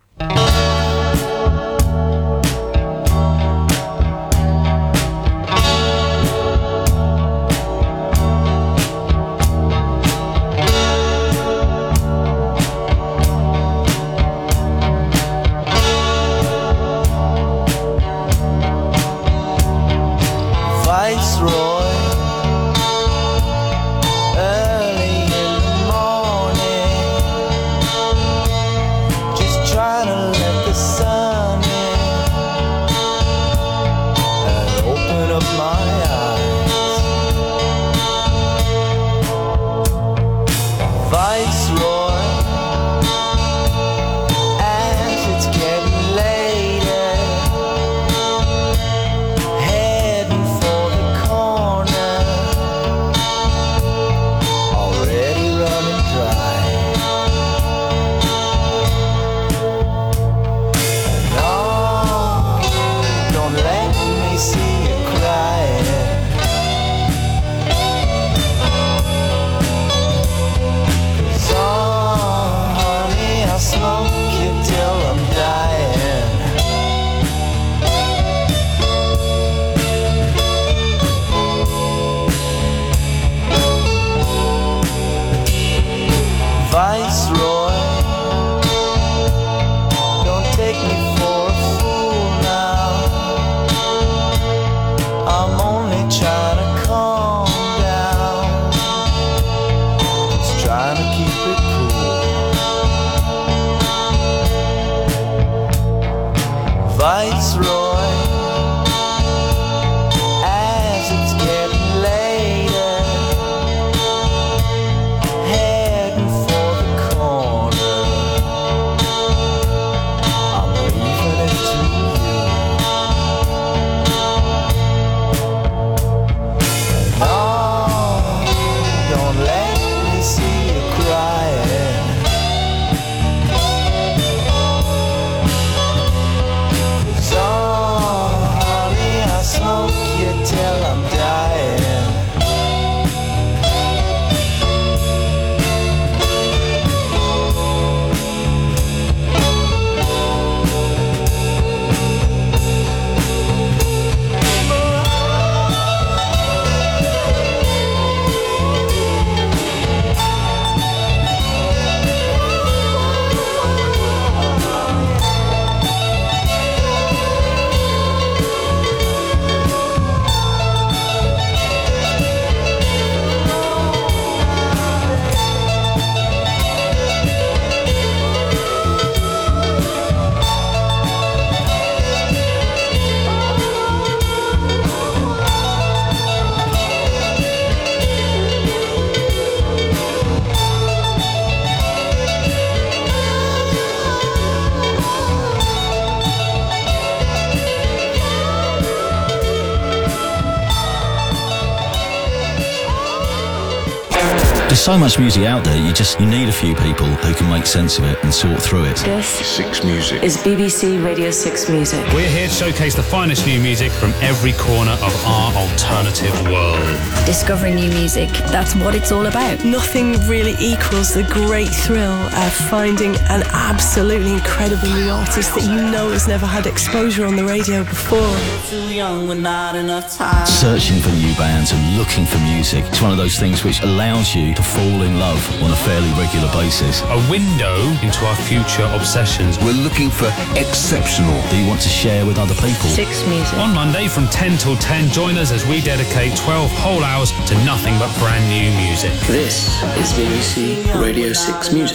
There's so much music out there, you need a few people who can make sense of it and sort through it. This Six Music is BBC Radio 6 Music. We're here to showcase the finest new music from every corner of our alternative world. Discovering new music, that's what it's all about. Nothing really equals the great thrill of finding an absolutely incredible new artist that you know has never had exposure on the radio before. Too young with not enough time. Searching for new bands and looking for music, it's one of those things which allows you to fall in love on a fairly regular basis. A window into our future obsessions. We're looking for exceptional. Do you want to share with other people? 6 Music. On Monday from 10 till 10, join us as we dedicate 12 whole hours to nothing but brand new music. This is BBC Radio 6 Music.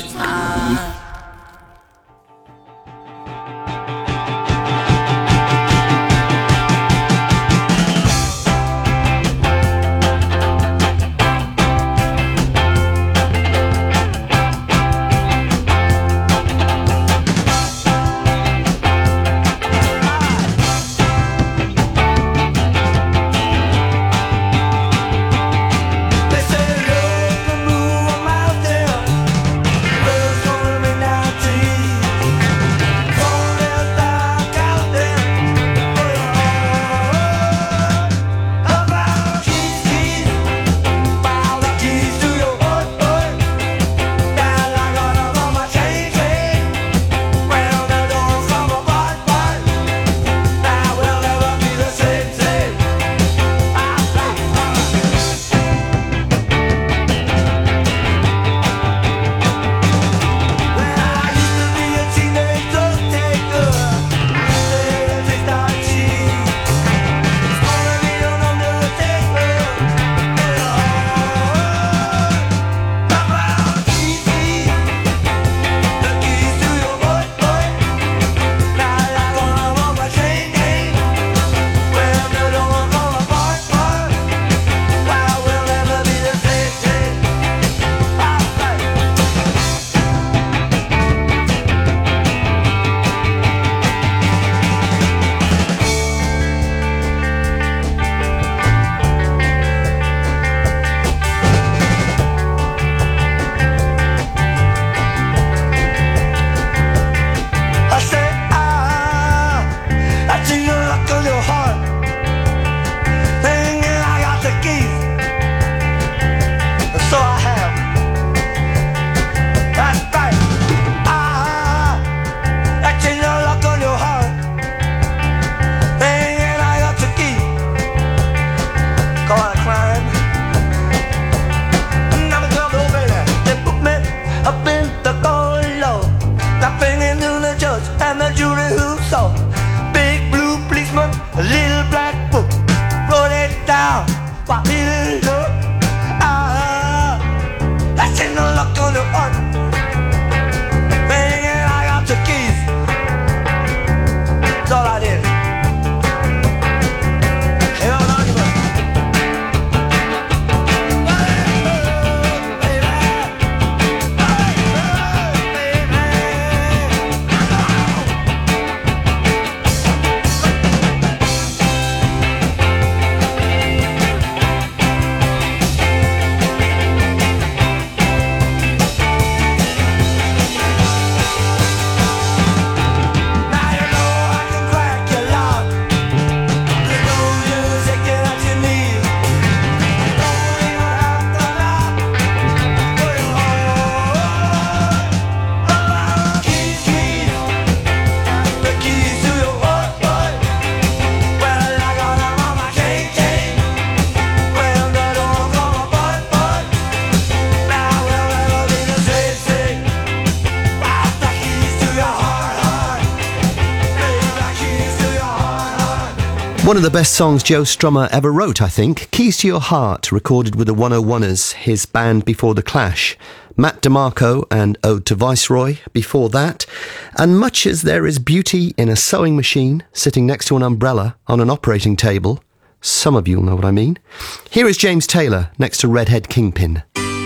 One of the best songs Joe Strummer ever wrote, I think. Keys to Your Heart, recorded with the 101ers, his band before The Clash. Matt DeMarco and Ode to Viceroy before that. And much as there is beauty in a sewing machine sitting next to an umbrella on an operating table, some of you'll know what I mean. Here is James Taylor next to Redhead Kingpin.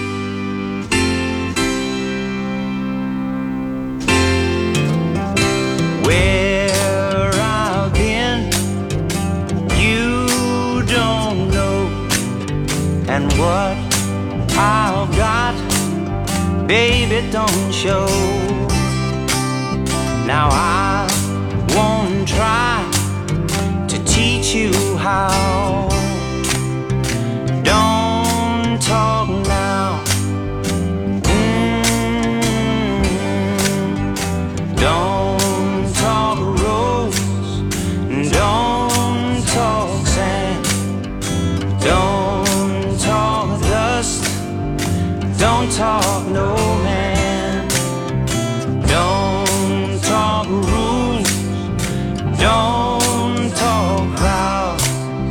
And what I've got, baby, don't show. Now I won't try to teach you how. Don't talk now. Don't talk rose. Don't talk sand. Don't talk dust, don't talk no man, don't talk rules, don't talk crowds,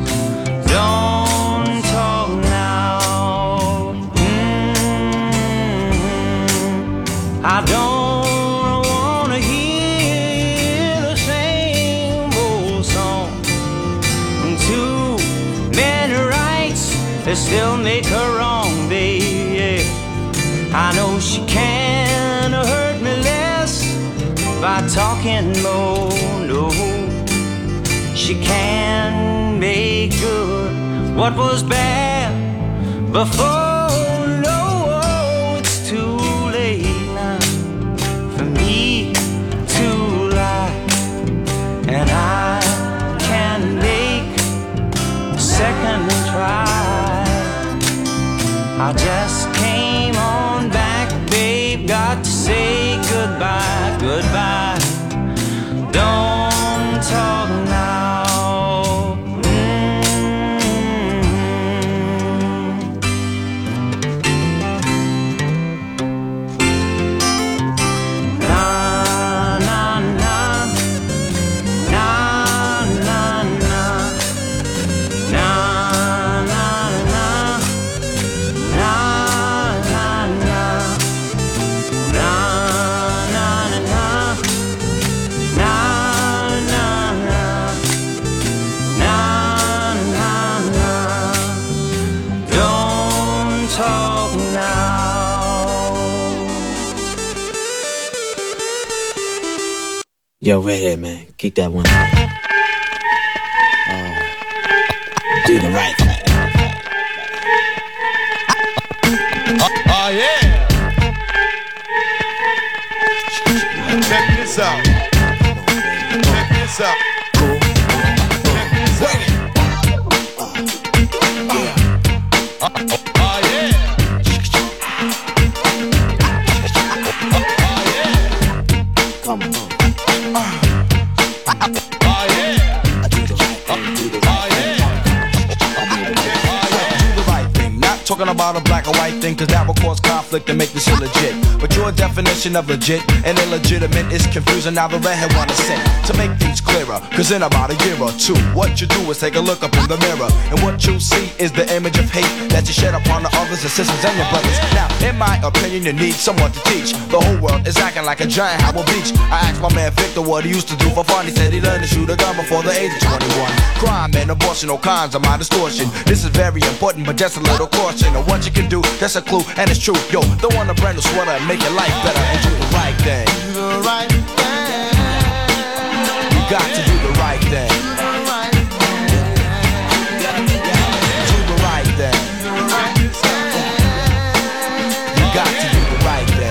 don't talk now. I don't wanna hear the same old song. Too many rights, they still make her wrong, baby. I know she can't hurt me less by talking more, no. She can make good what was bad before, no. It's too late now for me to lie, and I can make a second try. I just came on back, babe, got to say goodbye, goodbye. Don't talk now. Na, na, na. Na, na, na. Na, na, na. Don't talk now. Yo, Redhead, man, kick that one out. Do the right thing. Oh, yeah. Check this out. Check this out. Check it. Oh, yeah. Oh, yeah. Come on. Oh, yeah. Talking about a black or white thing, cause that will cause conflict and make this illegit. But your definition of legit and illegitimate is confusing. Now the redhead wanna sing to make things clearer, cause in about a year or two, what you do is take a look up in the mirror, and what you see is the image of hate that you shed upon the others, the sisters and your brothers. Now, in my opinion, you need someone to teach. The whole world is acting like a giant Howard Beach. I asked my man Victor what he used to do for fun. He said he learned to shoot a gun before the age of 21. Crime and abortion, all kinds of my distortion. This is very important, but just a little caution of what you can do, that's a clue, and it's true. Yo, don't want a brand new sweater and make your life better, and do the right thing. Do the right thing. You got to do the right thing. Do the right thing. You got to do the right thing.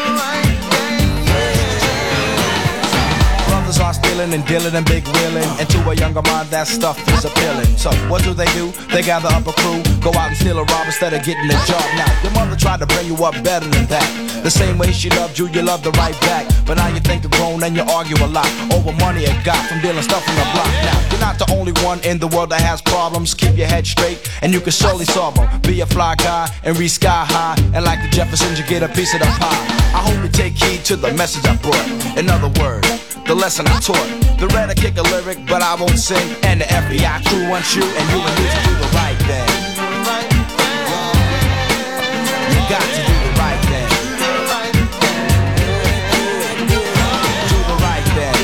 Brothers are stealing and dealing and big wheeling, and to a younger mind that stuff is appealing. So what do? They gather up a crew, go out and steal a rob instead of getting a job. Now your mother tried to bring you up better than that. The same way she loved you, you loved her right back. But now you think you're grown and you argue a lot over money you got from dealing stuff from the block. Now you're not the only one in the world that has problems. Keep your head straight and you can surely solve them. Be a fly guy and reach sky high, and like the Jeffersons you get a piece of the pie. I hope you take heed to the message I brought. In other words, the lesson I taught. The red I kick a lyric, but I won't sing. And the FBI crew wants you, and you and me to do the right thing. You got to do the right thing. Do the right thing.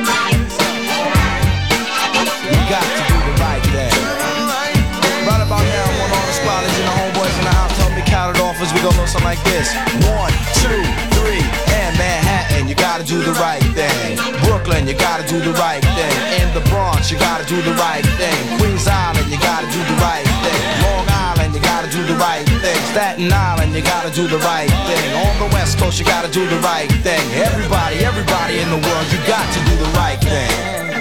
You got to do the right thing. Right about now, I want all the squatters and the homeboys in the house. Tell me count it off as we go know something like this. 1, 2, 3, and Manhattan, you gotta do the right thing. Brooklyn, you gotta do the right thing. In the Bronx, you gotta do the right thing. Queens Island, you gotta do the right thing. Long Island, you gotta do the right thing. Staten Island, you gotta do the right thing. On the West Coast, you gotta do the right thing. Everybody in the world, you got to do the right thing.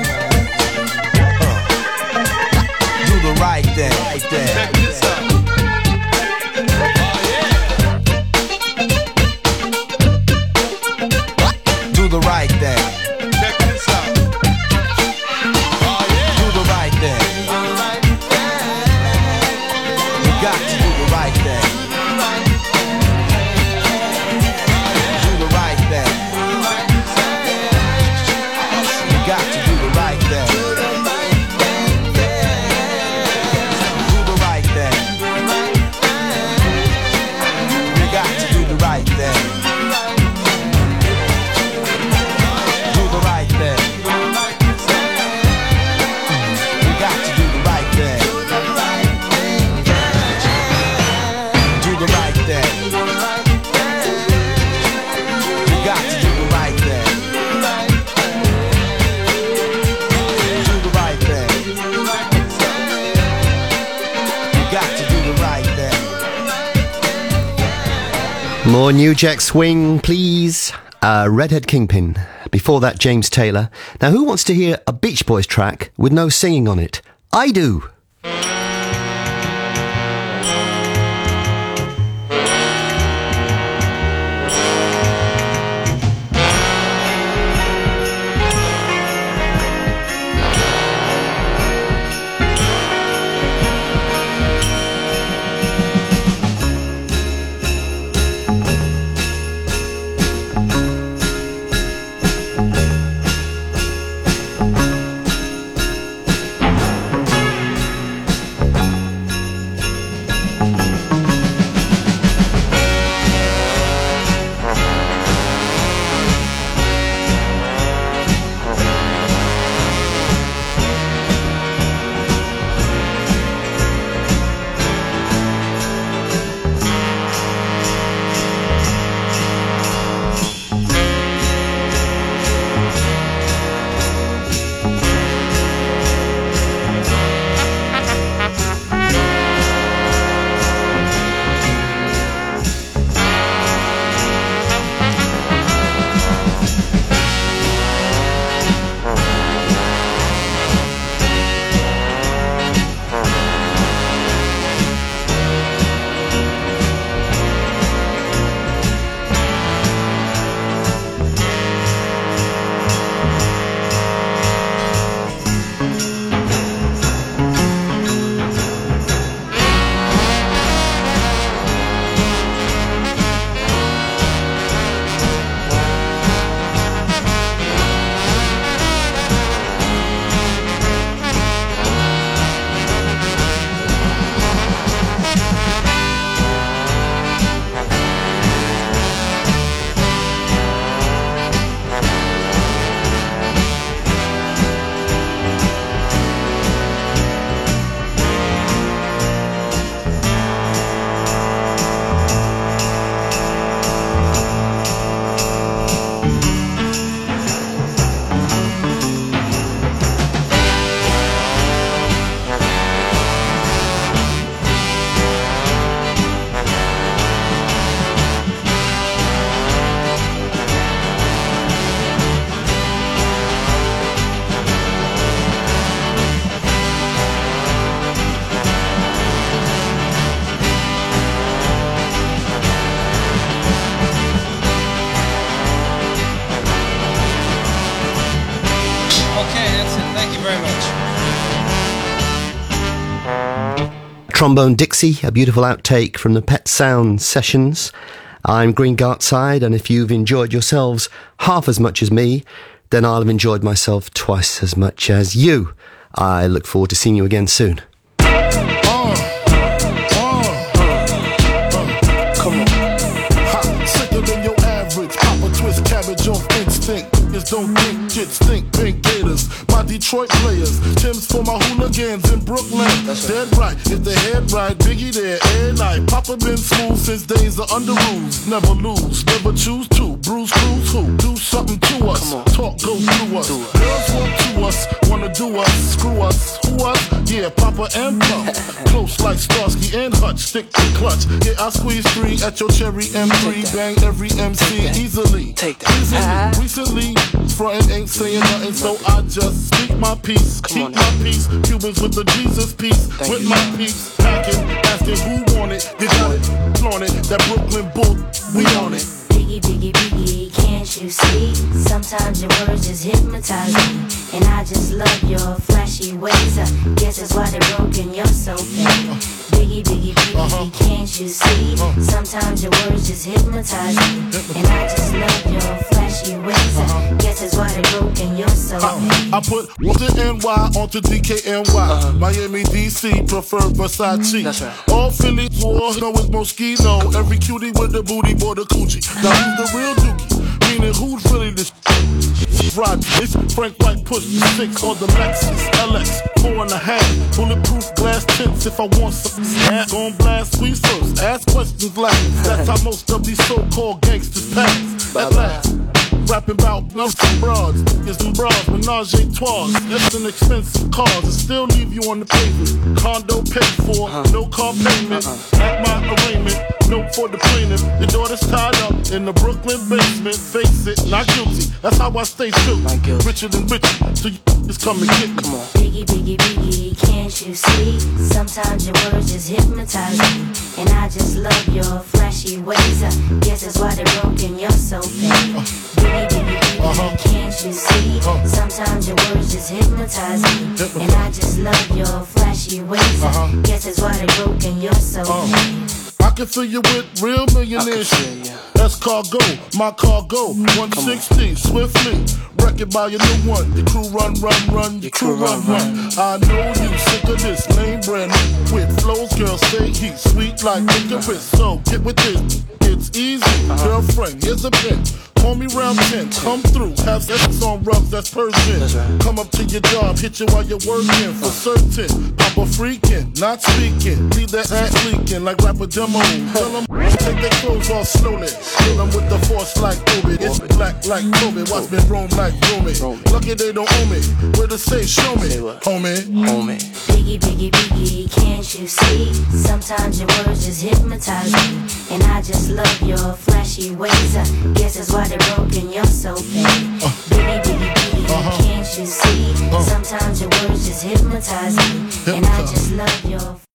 Do the right thing. Check this out. Do the right thing. Check this out. Do the right thing. You got to do the right thing. Do the right thing. You got to do the right thing. Do the right thing. You got to do the right thing. Do the right thing. You got to do the right thing. Do the right thing. You got to do the right thing. Do the right thing. You got to do the right thing. More New Jack Swing, please. Redhead Kingpin. Before that, James Taylor. Now, who wants to hear a Beach Boys track with no singing on it? I do. Trombone Dixie, a beautiful outtake from the Pet Sound sessions. I'm Green Gartside, and if you've enjoyed yourselves half as much as me, then I'll have enjoyed myself twice as much as you. I look forward to seeing you again soon. Don't think kids think pink gators. My Detroit players, Tim's for my hooligans in Brooklyn. Dead right, if they head right, Biggie there, every night. Papa been smooth since days of under rules. Never lose, never choose to. Bruce Cruz who? Do something to us. Talk goes through us. Girls want to us, wanna do us, screw us, who us? Yeah, Papa and Pump. Close like Starsky and Hutch, stick to clutch. Yeah, I squeeze 3 at your cherry M3. Bang every MC easily. Take that. Recently, frontin' ain't saying nothing, so I just speak my peace, keep my peace. Cubans with the Jesus peace, with my peace. Packing, asking who want it, you got it, flaunt it. That Brooklyn bull, we on it. Biggie, biggie, biggie, can't you see? Sometimes your words just hypnotize me, and I just love your flashy ways. I guess that's why they're broken, you're so fake. Biggie, biggie, biggie, can't you see? Sometimes your words just hypnotize me, and I just love your flashy ways. I guess that's why they're broken, you're so fake. I put the NY onto DKNY. Miami, DC, prefer Versace. That's right. All Philly war, know it's Moschino. Every cutie with the booty, boy, the coochie. Now who's the real dookie? Meaning who's really this ride? It's Frank White push the 6 on the Lexus LX 4.5. Bulletproof glass tints if I want some. Gon' blast squeeze first, ask questions last. That's how most of these so-called gangsters pass. At last, rapping about nothing broads, is them bras, menage a trois. That's an expensive cars, and still leave you on the pavement. Condo paid for, no car payment. At my arraignment, note for the plaintiff. Your daughter's tied up in the Brooklyn basement. Face it, not guilty. That's how I stay true. Richer than richer, so you just come and get me. Come on. Biggie, biggie, biggie, can't you see? Sometimes your words just hypnotize me, and I just love your flashy ways. I guess that's why they're broken, you're so fake. Biggie, biggie, biggie, can't you see? Sometimes your words just hypnotize me, and I just love your flashy ways. I guess that's why they're broken, you're so fake. I can fill you with real millionaires. That's cargo, my cargo. 160, swiftly. Wreck it by your new one. Your crew run, your crew run. I know you sick of this lame brand with flows, girl, stay heat. Sweet like licorice, so get with this. It's easy, girlfriend, here's a pin. Call me round 10, come through, have sex on rubs, that's Persian. Right. Come up to your job, hit you while you're working, for certain. Papa freaking, not speaking, leave that ass leaking like rapper demo. Tell them, take their clothes off slowly. Kill them with the force like Obi. It's black like Kobe, watch me roam like Romy. Lucky they don't owe me, where to say, show me, homie. Biggie, biggie, biggie, can't you see? Sometimes your words just hypnotize me, and I just love your flashy ways. I guess that's why they're broken, you're so fake. Biggie, biggie, biggie, can't you see? Sometimes your words just hypnotize me, and I just love your